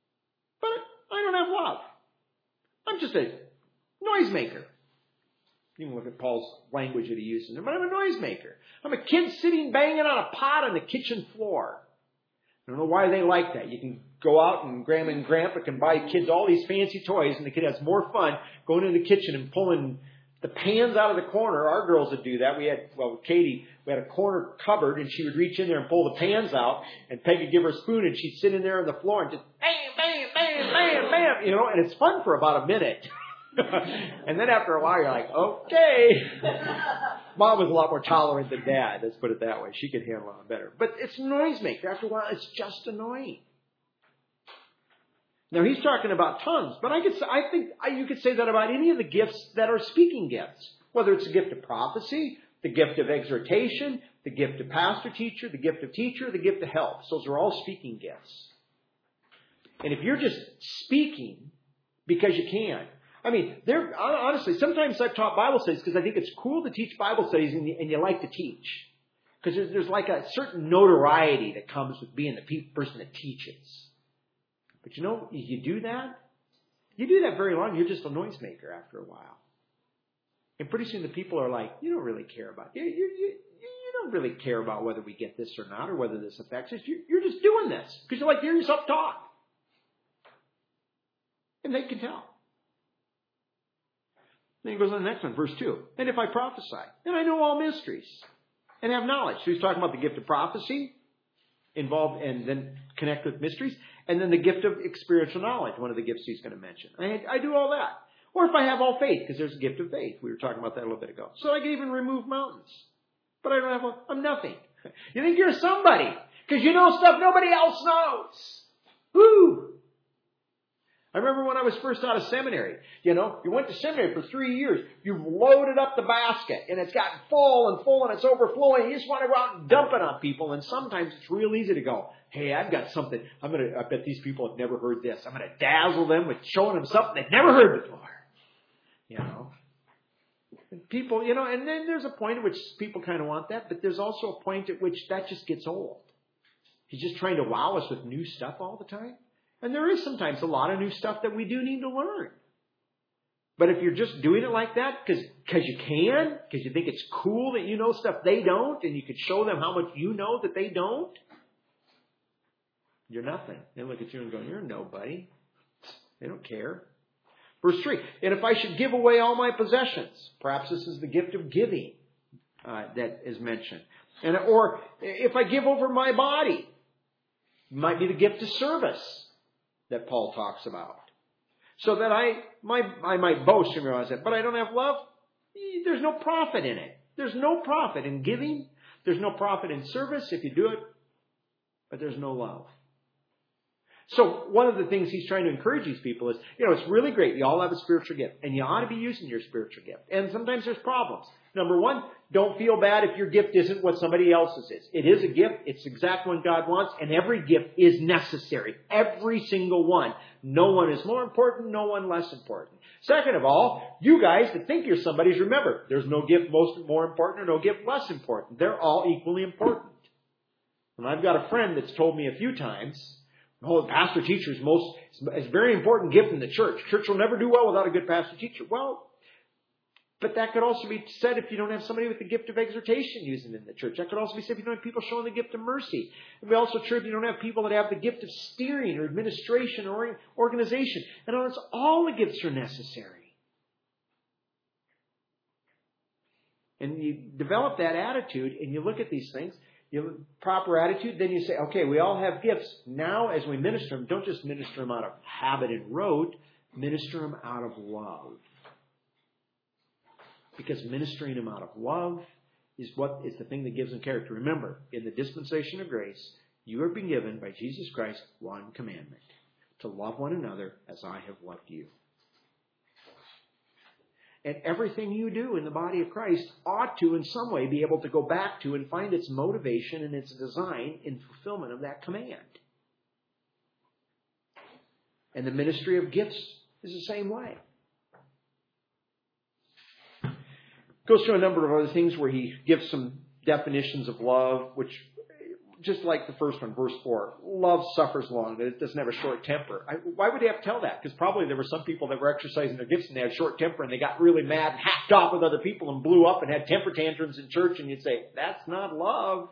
[SPEAKER 1] but I don't have love, I'm just a noisemaker. You can look at Paul's language that he uses. But I'm a noisemaker. I'm a kid sitting banging on a pot on the kitchen floor. I don't know why they like that. You can go out and Grandma and Grandpa can buy kids all these fancy toys, and the kid has more fun going into the kitchen and pulling the pans out of the corner. Our girls would do that. Katie, we had a corner cupboard, and she would reach in there and pull the pans out, and Peg would give her a spoon, and she'd sit in there on the floor and just bam, bam, bam, bam, bam, and it's fun for about a minute. And then after a while, you're like, okay. Mom was a lot more tolerant than Dad. Let's put it that way. She could handle it better. But it's a noisemaker. After a while, it's just annoying. Now, he's talking about tongues, but I think you could say that about any of the gifts that are speaking gifts. Whether it's the gift of prophecy, the gift of exhortation, the gift of pastor-teacher, the gift of teacher, the gift of helps. Those are all speaking gifts. And if you're just speaking because you can, honestly, sometimes I've taught Bible studies because I think it's cool to teach Bible studies and you like to teach. Because there's like a certain notoriety that comes with being the person that teaches. But you do that very long, you're just a noisemaker after a while. And pretty soon the people are like, you don't really care about it. You don't really care about whether we get this or not or whether this affects us. You're just doing this because you like hearing yourself talk. And they can tell. Then he goes on the next one, verse 2. And if I prophesy, and I know all mysteries, and have knowledge. So he's talking about the gift of prophecy, involved, and then connect with mysteries, and then the gift of experiential knowledge, one of the gifts he's going to mention. I do all that. Or if I have all faith, because there's a gift of faith. We were talking about that a little bit ago. So I can even remove mountains. But I'm nothing. You think you're somebody, because you know stuff nobody else knows. Woo! I remember when I was first out of seminary, you went to seminary for 3 years. You've loaded up the basket and it's gotten full and it's overflowing. You just want to go out and dump it on people. And sometimes it's real easy to go, hey, I've got something. I bet these people have never heard this. I'm going to dazzle them with showing them something they've never heard before. People, and then there's a point at which people kind of want that, but there's also a point at which that just gets old. He's just trying to wow us with new stuff all the time. And there is sometimes a lot of new stuff that we do need to learn. But if you're just doing it like that because you can, because you think it's cool that you know stuff they don't, and you could show them how much you know that they don't, you're nothing. They look at you and go, you're nobody. They don't care. Verse 3, and if I should give away all my possessions, perhaps this is the gift of giving that is mentioned. Or if I give over my body, it might be the gift of service that Paul talks about. So that I might boast and realize that, but I don't have love. There's no profit in it. There's no profit in giving. There's no profit in service if you do it, but there's no love. So one of the things he's trying to encourage these people is, it's really great. You all have a spiritual gift, and you ought to be using your spiritual gift. And sometimes there's problems. Number one, don't feel bad if your gift isn't what somebody else's is. It is a gift. It's the exact one God wants, and every gift is necessary. Every single one. No one is more important, no one less important. Second of all, you guys that think you're somebody's, remember, there's no gift more important or no gift less important. They're all equally important. And I've got a friend that's told me a few times, pastor teacher is a very important gift in the church. Church will never do well without a good pastor teacher. Well, but that could also be said if you don't have somebody with the gift of exhortation using in the church. That could also be said if you don't have people showing the gift of mercy. It would be also true if you don't have people that have the gift of steering or administration or organization. And all the gifts are necessary. And you develop that attitude and you look at these things, you have a proper attitude, then you say, okay, we all have gifts. Now as we minister them, don't just minister them out of habit and rote, minister them out of love. Because ministering them out of love is the thing that gives them character. Remember, in the dispensation of grace, you have been given by Jesus Christ one commandment: to love one another as I have loved you. And everything you do in the body of Christ ought to, in some way, be able to go back to and find its motivation and its design in fulfillment of that command. And the ministry of gifts is the same way. Goes through a number of other things where he gives some definitions of love, which just like the first one, verse 4, love suffers long, that it doesn't have a short temper. Why would they have to tell that? Because probably there were some people that were exercising their gifts and they had short temper and they got really mad and hacked off with other people and blew up and had temper tantrums in church, and you'd say, that's not love.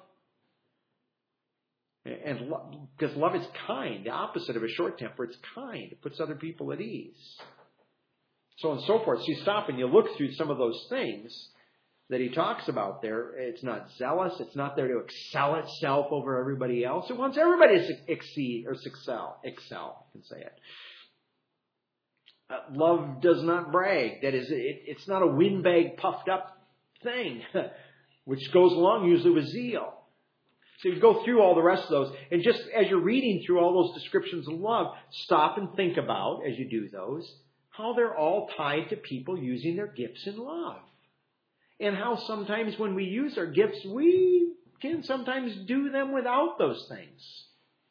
[SPEAKER 1] And because love is kind, the opposite of a short temper, it's kind. It puts other people at ease. So on and so forth. So you stop and you look through some of those things that he talks about there. It's not zealous. It's not there to excel itself over everybody else. It wants everybody to exceed or excel. Excel, I can say it. Love does not brag. That is, it's not a windbag puffed up thing, which goes along usually with zeal. So you go through all the rest of those, and just as you're reading through all those descriptions of love, stop and think about, as you do those, how they're all tied to people using their gifts in love. And how sometimes when we use our gifts, we can sometimes do them without those things.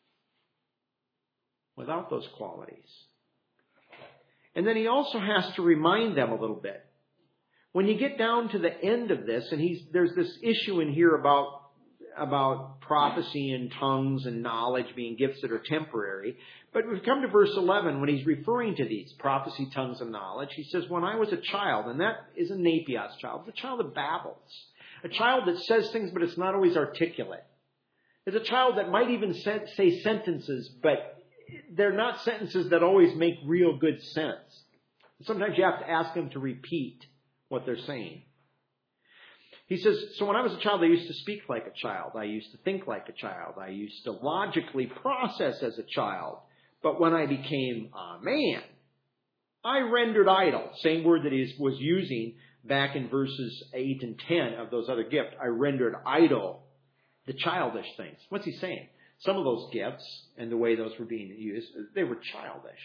[SPEAKER 1] Without those qualities. And then he also has to remind them a little bit. When you get down to the end of this, and there's this issue in here about prophecy and tongues and knowledge being gifts that are temporary. But we've come to verse 11 when he's referring to these, prophecy, tongues, and knowledge. He says, when I was a child, and that is a Napios child, it's a child that babbles. A child that says things, but it's not always articulate. It's a child that might even say sentences, but they're not sentences that always make real good sense. Sometimes you have to ask them to repeat what they're saying. He says, so when I was a child, I used to speak like a child. I used to think like a child. I used to logically process as a child. But when I became a man, I rendered idle. Same word that he was using back in verses 8 and 10 of those other gifts. I rendered idle the childish things. What's he saying? Some of those gifts and the way those were being used, they were childish.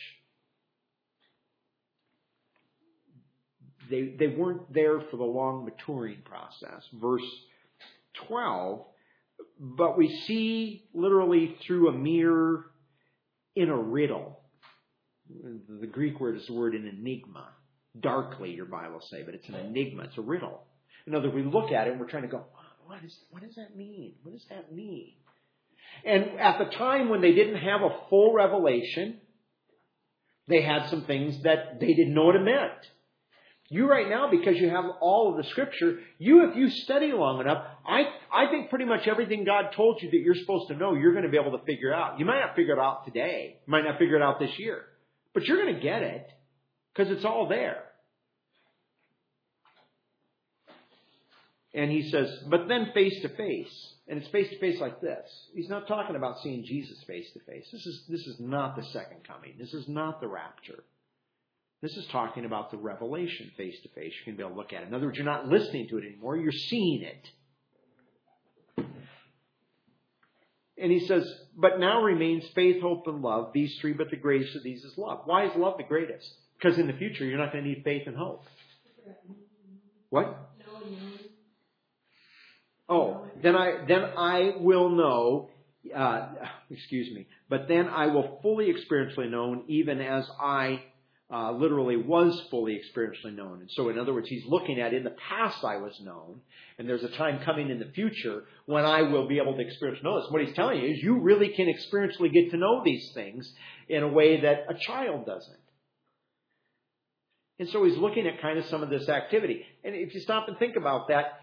[SPEAKER 1] They weren't there for the long maturing process. Verse 12, but we see literally through a mirror in a riddle. The Greek word is the word an enigma. Darkly, your Bible say, but it's an enigma. It's a riddle. In other words, we look at it and we're trying to go, what does that mean? What does that mean? And at the time when they didn't have a full revelation, they had some things that they didn't know what it meant. You right now, because you have all of the Scripture, if you study long enough, I think pretty much everything God told you that you're supposed to know, you're going to be able to figure out. You might not figure it out today. You might not figure it out this year. But you're going to get it because it's all there. And he says, but then face to face. And it's face to face like this. He's not talking about seeing Jesus face to face. This is not the second coming. This is not the rapture. This is talking about the revelation face to face. You can be able to look at it. In other words, you're not listening to it anymore. You're seeing it. And he says, but now remains faith, hope, and love. These three, but the greatest of these is love. Why is love the greatest? Because in the future, you're not going to need faith and hope. What? Oh, then I will know, but then I will fully experientially know, even as I literally was fully experientially known. And so in other words, he's looking at in the past I was known, and there's a time coming in the future when I will be able to experientially know this. What he's telling you is you really can experientially get to know these things in a way that a child doesn't. And so he's looking at kind of some of this activity. And if you stop and think about that,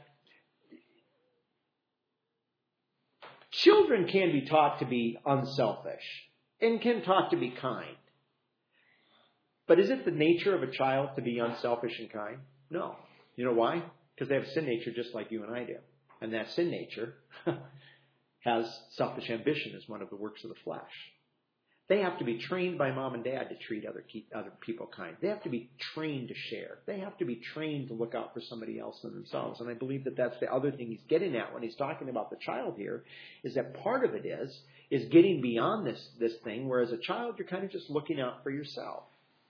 [SPEAKER 1] children can be taught to be unselfish and can taught to be kind. But is it the nature of a child to be unselfish and kind? No. You know why? Because they have a sin nature just like you and I do. And that sin nature has selfish ambition as one of the works of the flesh. They have to be trained by mom and dad to treat other people kind. They have to be trained to share. They have to be trained to look out for somebody else than themselves. And I believe that that's the other thing he's getting at when he's talking about the child here, is that part of it is getting beyond this thing, where as a child you're kind of just looking out for yourself.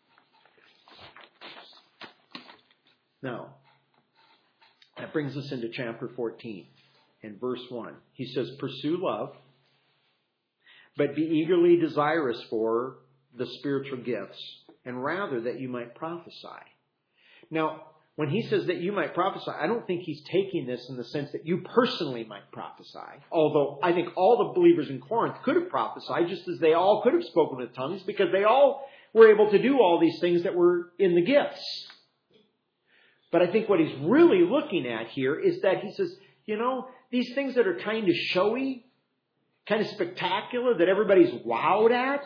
[SPEAKER 1] Now, that brings us into chapter 14 and verse 1. He says, pursue love, but be eagerly desirous for the spiritual gifts, and rather that you might prophesy. Now, when he says that you might prophesy, I don't think he's taking this in the sense that you personally might prophesy. Although I think all the believers in Corinth could have prophesied, just as they all could have spoken with tongues, because they all were able to do all these things that were in the gifts. But I think what he's really looking at here is that he says, these things that are kind of showy, kind of spectacular, that everybody's wowed at,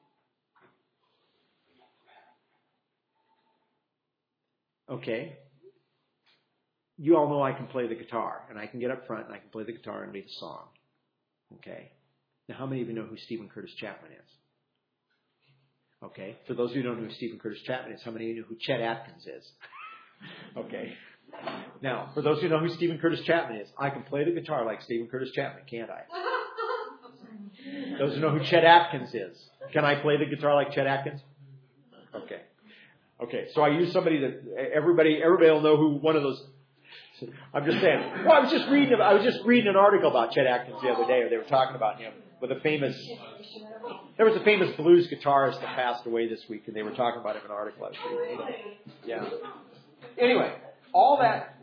[SPEAKER 1] okay, you all know I can play the guitar, and I can get up front and I can play the guitar and lead a song. Okay? Now, how many of you know who Stephen Curtis Chapman is? Okay? For those of you who don't know who Stephen Curtis Chapman is, how many of you know who Chet Atkins is? Okay? Now, for those who know who Stephen Curtis Chapman is, I can play the guitar like Stephen Curtis Chapman, can't I? Those who know who Chet Atkins is, can I play the guitar like Chet Atkins? Okay. Okay, so I use somebody that everybody will know who one of those. I'm just saying. Well, I was just reading an article about Chet Atkins the other day, or they were talking about him with there was a famous blues guitarist that passed away this week, and they were talking about him in an article I was reading. Yeah. Anyway, all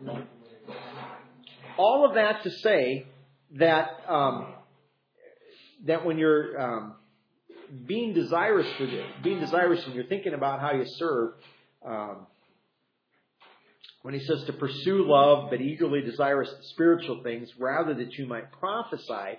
[SPEAKER 1] of that to say that that when you're being desirous and you're thinking about how you serve, when he says to pursue love but eagerly desirous spiritual things rather that you might prophesy,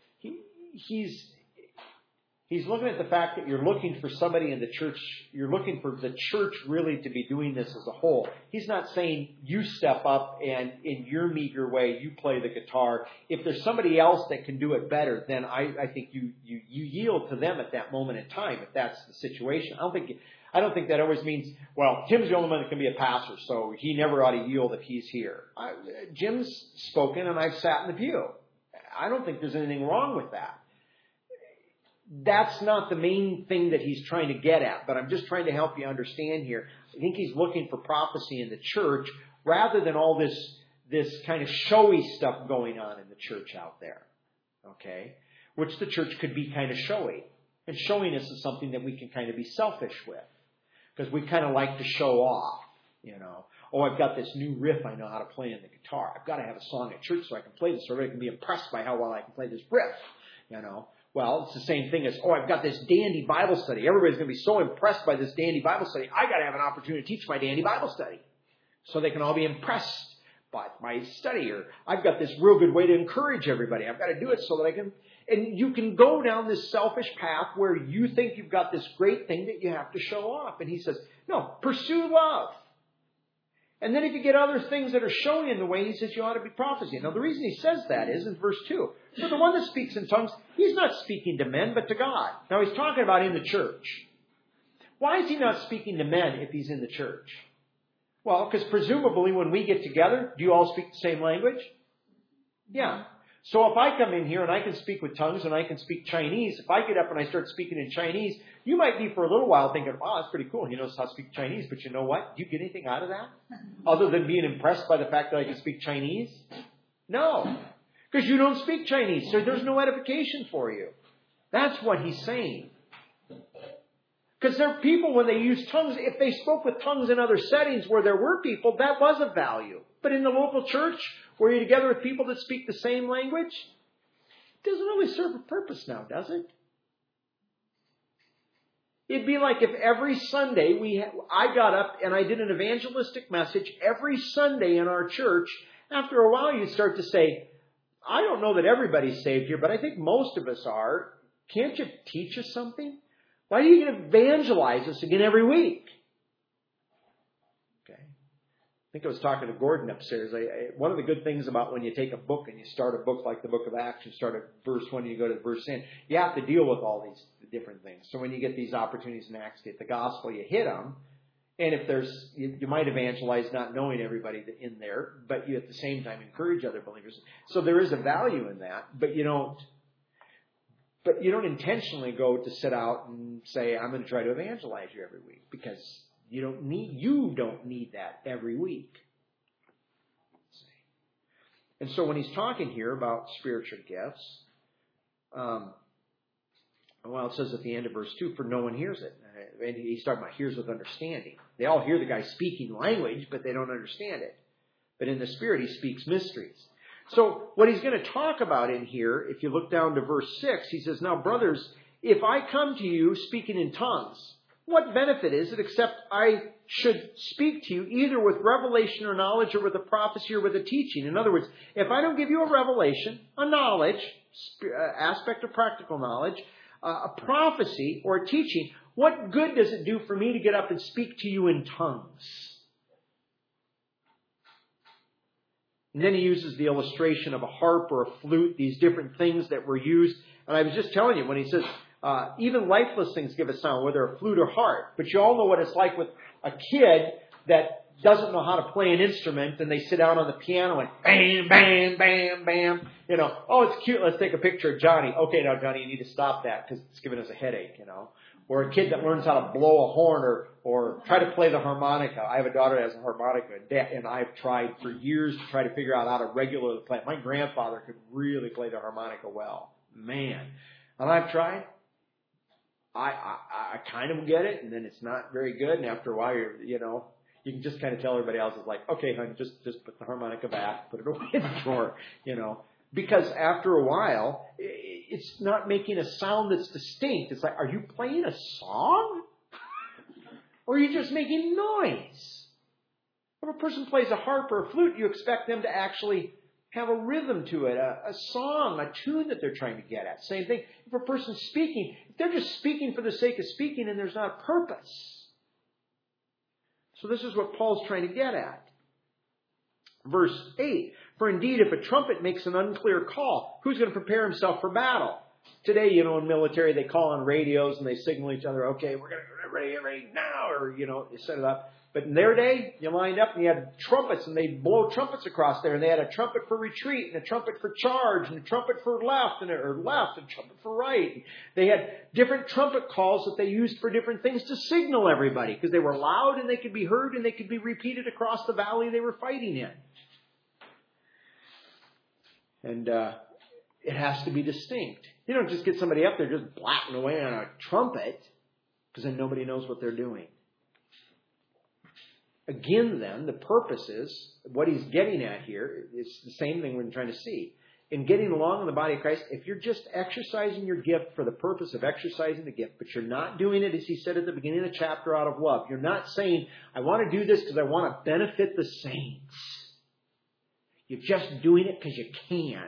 [SPEAKER 1] he's looking at the fact that you're looking for somebody in the church, you're looking for the church really to be doing this as a whole. He's not saying you step up and in your meager way you play the guitar. If there's somebody else that can do it better, then I think you yield to them at that moment in time, if that's the situation. I don't think that always means, well, Tim's the only one that can be a pastor, so he never ought to yield if he's here. Jim's spoken and I've sat in the pew. I don't think there's anything wrong with that. That's not the main thing that he's trying to get at, but I'm just trying to help you understand here. I think he's looking for prophecy in the church rather than all this kind of showy stuff going on in the church out there. Okay? Which the church could be kind of showy. And showiness is something that we can kind of be selfish with. Because we kind of like to show off, Oh, I've got this new riff I know how to play in the guitar. I've got to have a song at church so I can play this, so everybody can be impressed by how well I can play this riff, Well, it's the same thing as, I've got this dandy Bible study. Everybody's going to be so impressed by this dandy Bible study. I got to have an opportunity to teach my dandy Bible study. So they can all be impressed by my study. Or I've got this real good way to encourage everybody. I've got to do it so that I can. And you can go down this selfish path where you think you've got this great thing that you have to show off. And he says, no, pursue love. And then if you get other things that are showy in the way, he says you ought to be prophesying. Now, the reason he says that is in verse 2. So the one that speaks in tongues, he's not speaking to men, but to God. Now, he's talking about in the church. Why is he not speaking to men if he's in the church? Well, because presumably when we get together, do you all speak the same language? Yeah. So if I come in here and I can speak with tongues and I can speak Chinese, if I get up and I start speaking in Chinese, you might be for a little while thinking, wow, that's pretty cool. He knows how to speak Chinese. But you know what? Do you get anything out of that? Other than being impressed by the fact that I can speak Chinese? No. Because you don't speak Chinese. So there's no edification for you. That's what he's saying. Because there are people, when they use tongues, if they spoke with tongues in other settings where there were people, that was of value. But in the local church, where you're together with people that speak the same language, it doesn't really serve a purpose now, does it? It'd be like if every Sunday I got up and I did an evangelistic message every Sunday in our church. After a while, you start to say, I don't know that everybody's saved here, but I think most of us are. Can't you teach us something? Why do you evangelize us again every week? Okay. I think I was talking to Gordon upstairs. One of the good things about when you take a book and you start a book like the book of Acts, you start at verse 1 and you go to verse 10, you have to deal with all these different things. So when you get these opportunities in Acts to get the gospel, you hit them. And if you might evangelize not knowing everybody in there, but you at the same time encourage other believers. So there is a value in that, but you don't intentionally go to sit out and say, I'm going to try to evangelize you every week, because you don't need that every week. And so when he's talking here about spiritual gifts, it says at the end of verse 2, for no one hears it. And he's talking about hears with understanding. They all hear the guy speaking language, but they don't understand it. But in the Spirit, he speaks mysteries. So what he's going to talk about in here, if you look down to verse 6, he says, now, brothers, if I come to you speaking in tongues, what benefit is it except I should speak to you either with revelation or knowledge or with a prophecy or with a teaching? In other words, if I don't give you a revelation, a knowledge, aspect of practical knowledge, a prophecy or a teaching, what good does it do for me to get up and speak to you in tongues? And then he uses the illustration of a harp or a flute, these different things that were used. And I was just telling you, when he says, even lifeless things give a sound, whether a flute or harp. But you all know what it's like with a kid that doesn't know how to play an instrument, and they sit down on the piano and bam, bam, bam, bam. You know, oh, it's cute. Let's take a picture of Johnny. Okay, now, Johnny, you need to stop that because it's giving us a headache, you know. Or a kid that learns how to blow a horn or try to play the harmonica. I have a daughter that has a harmonica, and I've tried for years to try to figure out how to regularly play it. My grandfather could really play the harmonica well. Man. And I've tried. I kind of get it, and then it's not very good. And after a while, you can just kind of tell everybody else is like, okay, honey, just put the harmonica back, put it away in the drawer, you know. Because after a while, it's not making a sound that's distinct. It's like, are you playing a song? Or are you just making noise? If a person plays a harp or a flute, you expect them to actually have a rhythm to it, a song, a tune that they're trying to get at. Same thing. If a person's speaking, if they're just speaking for the sake of speaking and there's not a purpose. So this is what Paul's trying to get at. Verse 8, for indeed, if a trumpet makes an unclear call, who's going to prepare himself for battle? Today, you know, in military, they call on radios and they signal each other, okay, we're going to get ready now, or, you know, they set it up. But in their day, you lined up and you had trumpets, and they'd blow trumpets across there, and they had a trumpet for retreat, and a trumpet for charge, and a trumpet for left, and a trumpet for right. They had different trumpet calls that they used for different things to signal everybody, because they were loud and they could be heard and they could be repeated across the valley they were fighting in. And it has to be distinct. You don't just get somebody up there just blatting away on a trumpet, because then nobody knows what they're doing. Again, then, the purpose is, what he's getting at here is the same thing we're trying to see. In getting along in the body of Christ, if you're just exercising your gift for the purpose of exercising the gift, but you're not doing it, as he said at the beginning of the chapter, out of love. You're not saying, I want to do this because I want to benefit the saints. You're just doing it because you can.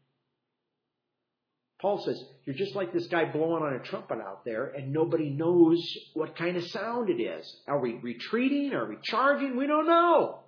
[SPEAKER 1] Paul says, you're just like this guy blowing on a trumpet out there, and nobody knows what kind of sound it is. Are we retreating? Are we charging? We don't know.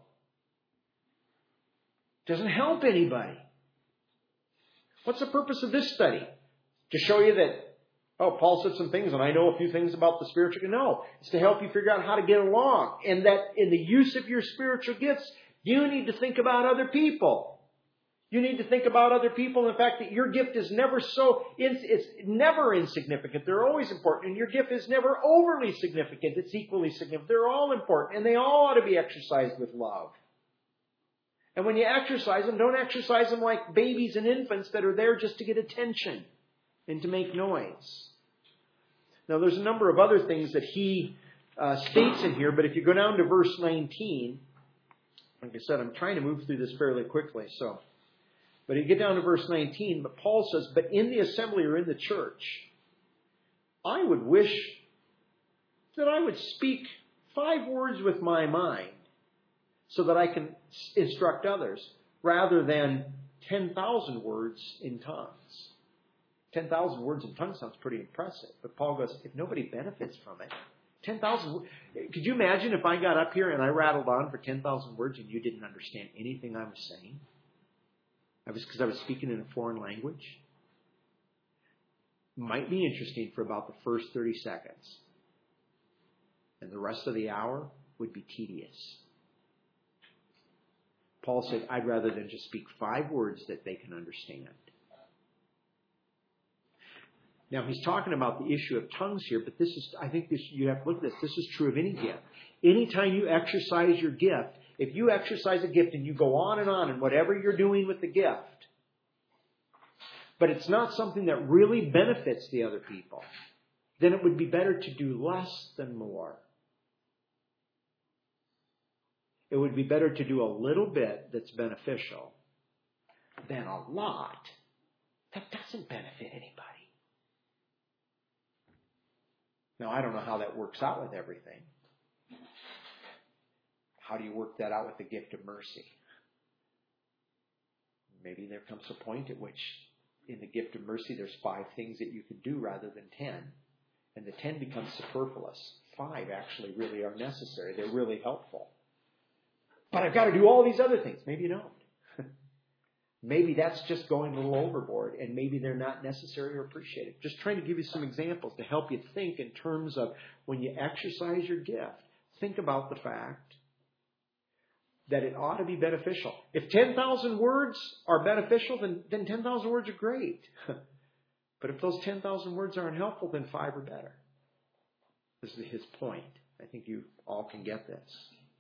[SPEAKER 1] Doesn't help anybody. What's the purpose of this study? To show you that, oh, Paul said some things, and I know a few things about the spiritual. No, it's to help you figure out how to get along. And that in the use of your spiritual gifts, you need to think about other people. You need to think about other people and the fact that your gift is never it's never insignificant. They're always important. And your gift is never overly significant. It's equally significant. They're all important. And they all ought to be exercised with love. And when you exercise them, don't exercise them like babies and infants that are there just to get attention and to make noise. Now, there's a number of other things that he states in here. But if you go down to verse 19, like I said, I'm trying to move through this fairly quickly, so... But you get down to verse 19, but Paul says, but in the assembly or in the church, I would wish that I would speak 5 words with my mind so that I can instruct others rather than 10,000 words in tongues. 10,000 words in tongues sounds pretty impressive. But Paul goes, if nobody benefits from it, 10,000, could you imagine if I got up here and I rattled on for 10,000 words and you didn't understand anything I was saying? Because I was speaking in a foreign language. Might be interesting for about the first 30 seconds. And the rest of the hour would be tedious. Paul said, I'd rather than just speak 5 words that they can understand. Now, he's talking about the issue of tongues here, but you have to look at this. This is true of any gift. Anytime you exercise your gift, if you exercise a gift and you go on and whatever you're doing with the gift, but it's not something that really benefits the other people, then it would be better to do less than more. It would be better to do a little bit that's beneficial than a lot that doesn't benefit anybody. Now, I don't know how that works out with everything. How do you work that out with the gift of mercy? Maybe there comes a point at which in the gift of mercy there's 5 things that you can do rather than 10. And the 10 becomes superfluous. 5 actually really are necessary. They're really helpful. But I've got to do all these other things. Maybe you don't. Maybe that's just going a little overboard, and maybe they're not necessary or appreciated. Just trying to give you some examples to help you think in terms of when you exercise your gift, think about the fact that it ought to be beneficial. If 10,000 words are beneficial, then 10,000 words are great. But if those 10,000 words aren't helpful, then 5 are better. This is his point. I think you all can get this.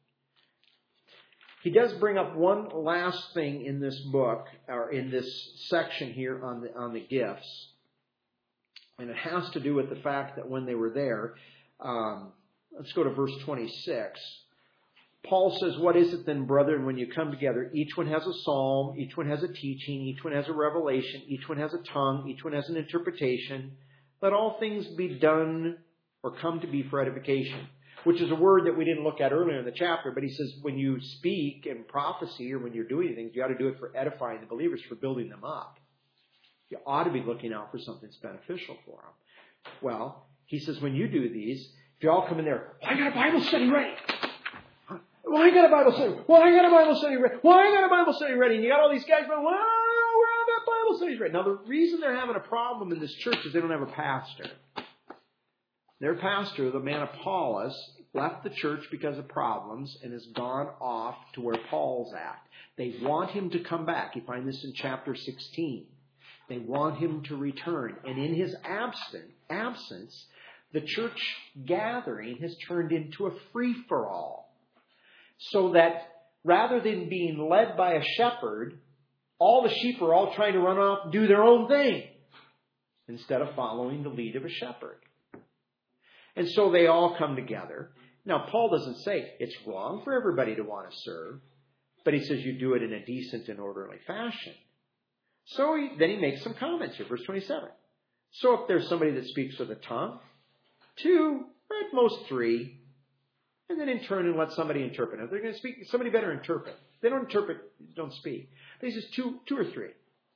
[SPEAKER 1] He does bring up one last thing in this book, or in this section here on the gifts. And it has to do with the fact that when they were there, let's go to verse 26. Paul says, "What is it then, brethren, when you come together? Each one has a psalm, each one has a teaching, each one has a revelation, each one has a tongue, each one has an interpretation. Let all things be done or come to be for edification." Which is a word that we didn't look at earlier in the chapter, but he says when you speak in prophecy or when you're doing things, you ought to do it for edifying the believers, for building them up. You ought to be looking out for something that's beneficial for them. Well, he says when you do these, if you all come in there, "Well, I got a Bible study ready. Well, I got a Bible study. Well, I got a Bible study ready. Well, I got a Bible study ready." And you got all these guys going, "Well, we're on that Bible study ready." Now, the reason they're having a problem in this church is they don't have a pastor. Their pastor, the man Apollos, left the church because of problems and has gone off to where Paul's at. They want him to come back. You find this in chapter 16. They want him to return. And in his absence, the church gathering has turned into a free-for-all. So that rather than being led by a shepherd, all the sheep are all trying to run off and do their own thing instead of following the lead of a shepherd. And so they all come together. Now, Paul doesn't say it's wrong for everybody to want to serve, but he says you do it in a decent and orderly fashion. So then he makes some comments here, verse 27. "So if there's somebody that speaks with a tongue, 2, or at most 3, and then in turn and let somebody interpret. If they're going to speak, somebody better interpret. If they don't interpret, don't speak. But he says 2 or 3.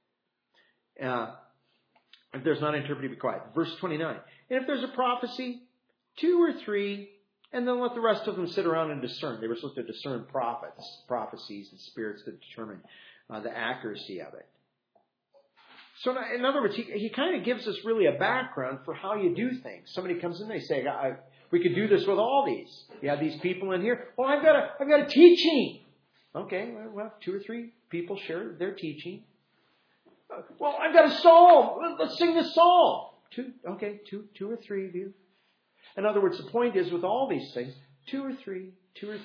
[SPEAKER 1] If there's not interpreted, be quiet. Verse 29. "And if there's a prophecy, 2 or 3, and then let the rest of them sit around and discern." They were supposed to discern prophecies and spirits to determine the accuracy of it. So in other words, he kind of gives us really a background for how you do things. Somebody comes in, they say, "We could do this with all these. You have these people in here. Well, I've got a teaching." Okay, well, 2 or 3 people share their teaching. "Well, I've got a psalm. Let's sing this psalm." 2 or 3 of you. In other words, the point is with all these things, 2 or 3.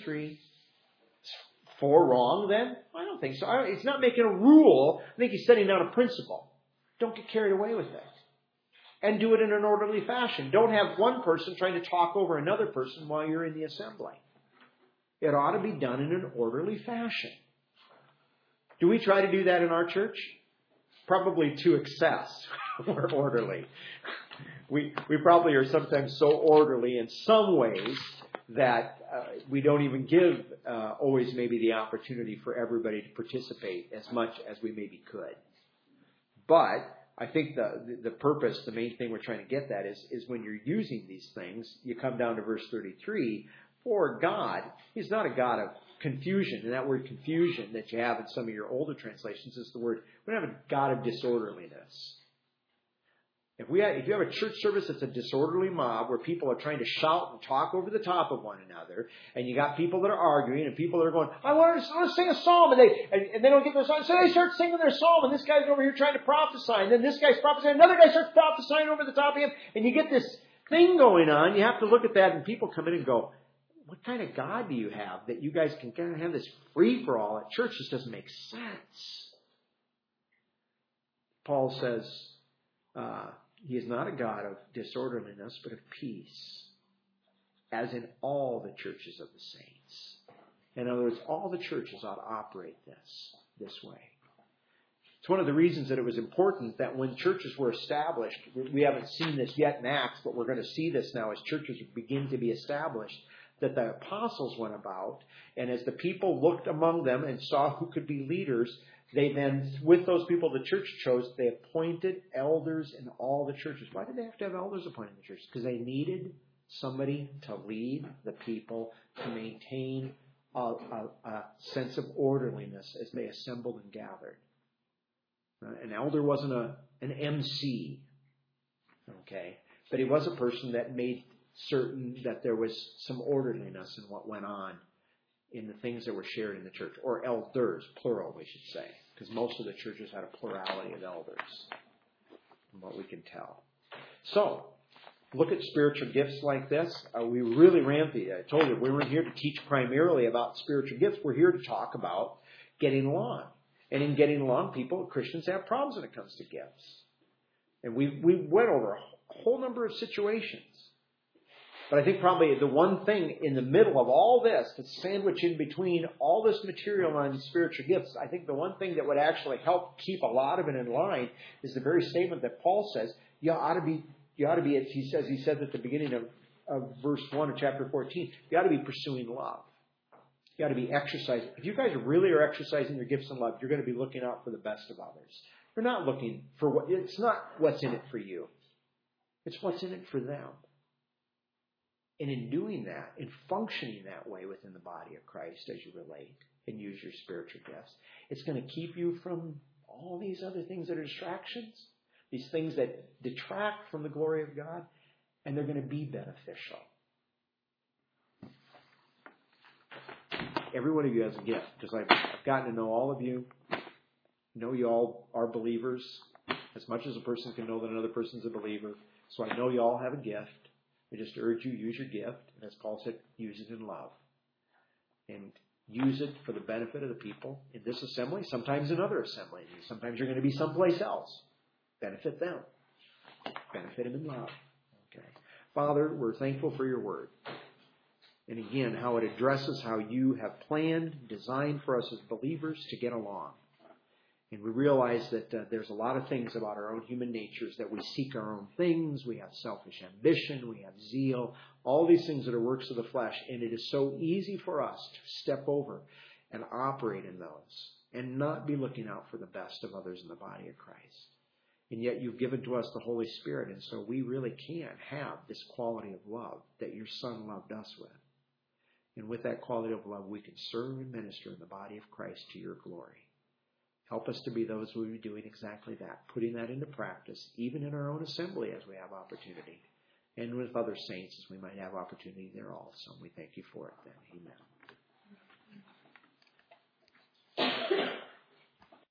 [SPEAKER 1] Is 4 wrong then? I don't think so. He's not making a rule. I think he's setting down a principle. Don't get carried away with it. And do it in an orderly fashion. Don't have one person trying to talk over another person while you're in the assembly. It ought to be done in an orderly fashion. Do we try to do that in our church? Probably to excess. We're orderly. We probably are sometimes so orderly in some ways that we don't even give always maybe the opportunity for everybody to participate as much as we maybe could. But I think the purpose, the main thing we're trying to get at is when you're using these things, you come down to verse 33. For God, He's not a God of confusion. And that word confusion that you have in some of your older translations is the word, we don't have a God of disorderliness. If you have a church service that's a disorderly mob where people are trying to shout and talk over the top of one another, and you got people that are arguing and people that are going, I want to sing a psalm, and they don't get their psalm, so they start singing their psalm, and this guy's over here trying to prophesy, and then this guy's prophesying, another guy starts prophesying over the top of him, and you get this thing going on. You have to look at that, and people come in and go, what kind of God do you have that you guys can kind of have this free-for-all at church? This doesn't make sense. Paul says, He is not a God of disorderliness, but of peace, as in all the churches of the saints. In other words, all the churches ought to operate this way. It's one of the reasons that it was important that when churches were established, we haven't seen this yet in Acts, but we're going to see this now as churches begin to be established, that the apostles went about, and as the people looked among them and saw who could be leaders, they then, with those people the church chose, they appointed elders in all the churches. Why did they have to have elders appointed in the churches? Because they needed somebody to lead the people, to maintain a sense of orderliness as they assembled and gathered. An elder wasn't an MC, okay? But he was a person that made certain that there was some orderliness in what went on in the things that were shared in the church. Or elders, plural, we should say. Because most of the churches had a plurality of elders, from what we can tell. So, look at spiritual gifts like this. We really ran through it. I told you, we weren't here to teach primarily about spiritual gifts. We're here to talk about getting along. And in getting along, Christians have problems when it comes to gifts. And we went over a whole number of situations. But I think probably the one thing in the middle of all this, that's sandwiched in between all this material on spiritual gifts, I think the one thing that would actually help keep a lot of it in line is the very statement that Paul says, you ought to be, as he said at the beginning of verse 1 of chapter 14, you ought to be pursuing love. You ought to be exercising. If you guys really are exercising your gifts in love, you're going to be looking out for the best of others. You're not looking for it's not what's in it for you. It's what's in it for them. And in doing that, in functioning that way within the body of Christ as you relate and use your spiritual gifts, it's going to keep you from all these other things that are distractions, these things that detract from the glory of God, and they're going to be beneficial. Every one of you has a gift, because I've gotten to know all of you. Know you all are believers, as much as a person can know that another person's a believer. So I know you all have a gift. I just urge you, use your gift. And as Paul said, use it in love. And use it for the benefit of the people in this assembly, sometimes in other assemblies. Sometimes you're going to be someplace else. Benefit them. Benefit them in love. Okay. Father, we're thankful for your word. And again, how it addresses how you have planned, designed for us as believers to get along. And we realize that there's a lot of things about our own human natures that we seek our own things. We have selfish ambition. We have zeal. All these things that are works of the flesh. And it is so easy for us to step over and operate in those and not be looking out for the best of others in the body of Christ. And yet you've given to us the Holy Spirit. And so we really can have this quality of love that your Son loved us with. And with that quality of love, we can serve and minister in the body of Christ to your glory. Help us to be those who will be doing exactly that, putting that into practice, even in our own assembly as we have opportunity, and with other saints as we might have opportunity there also. We thank you for it then. Amen.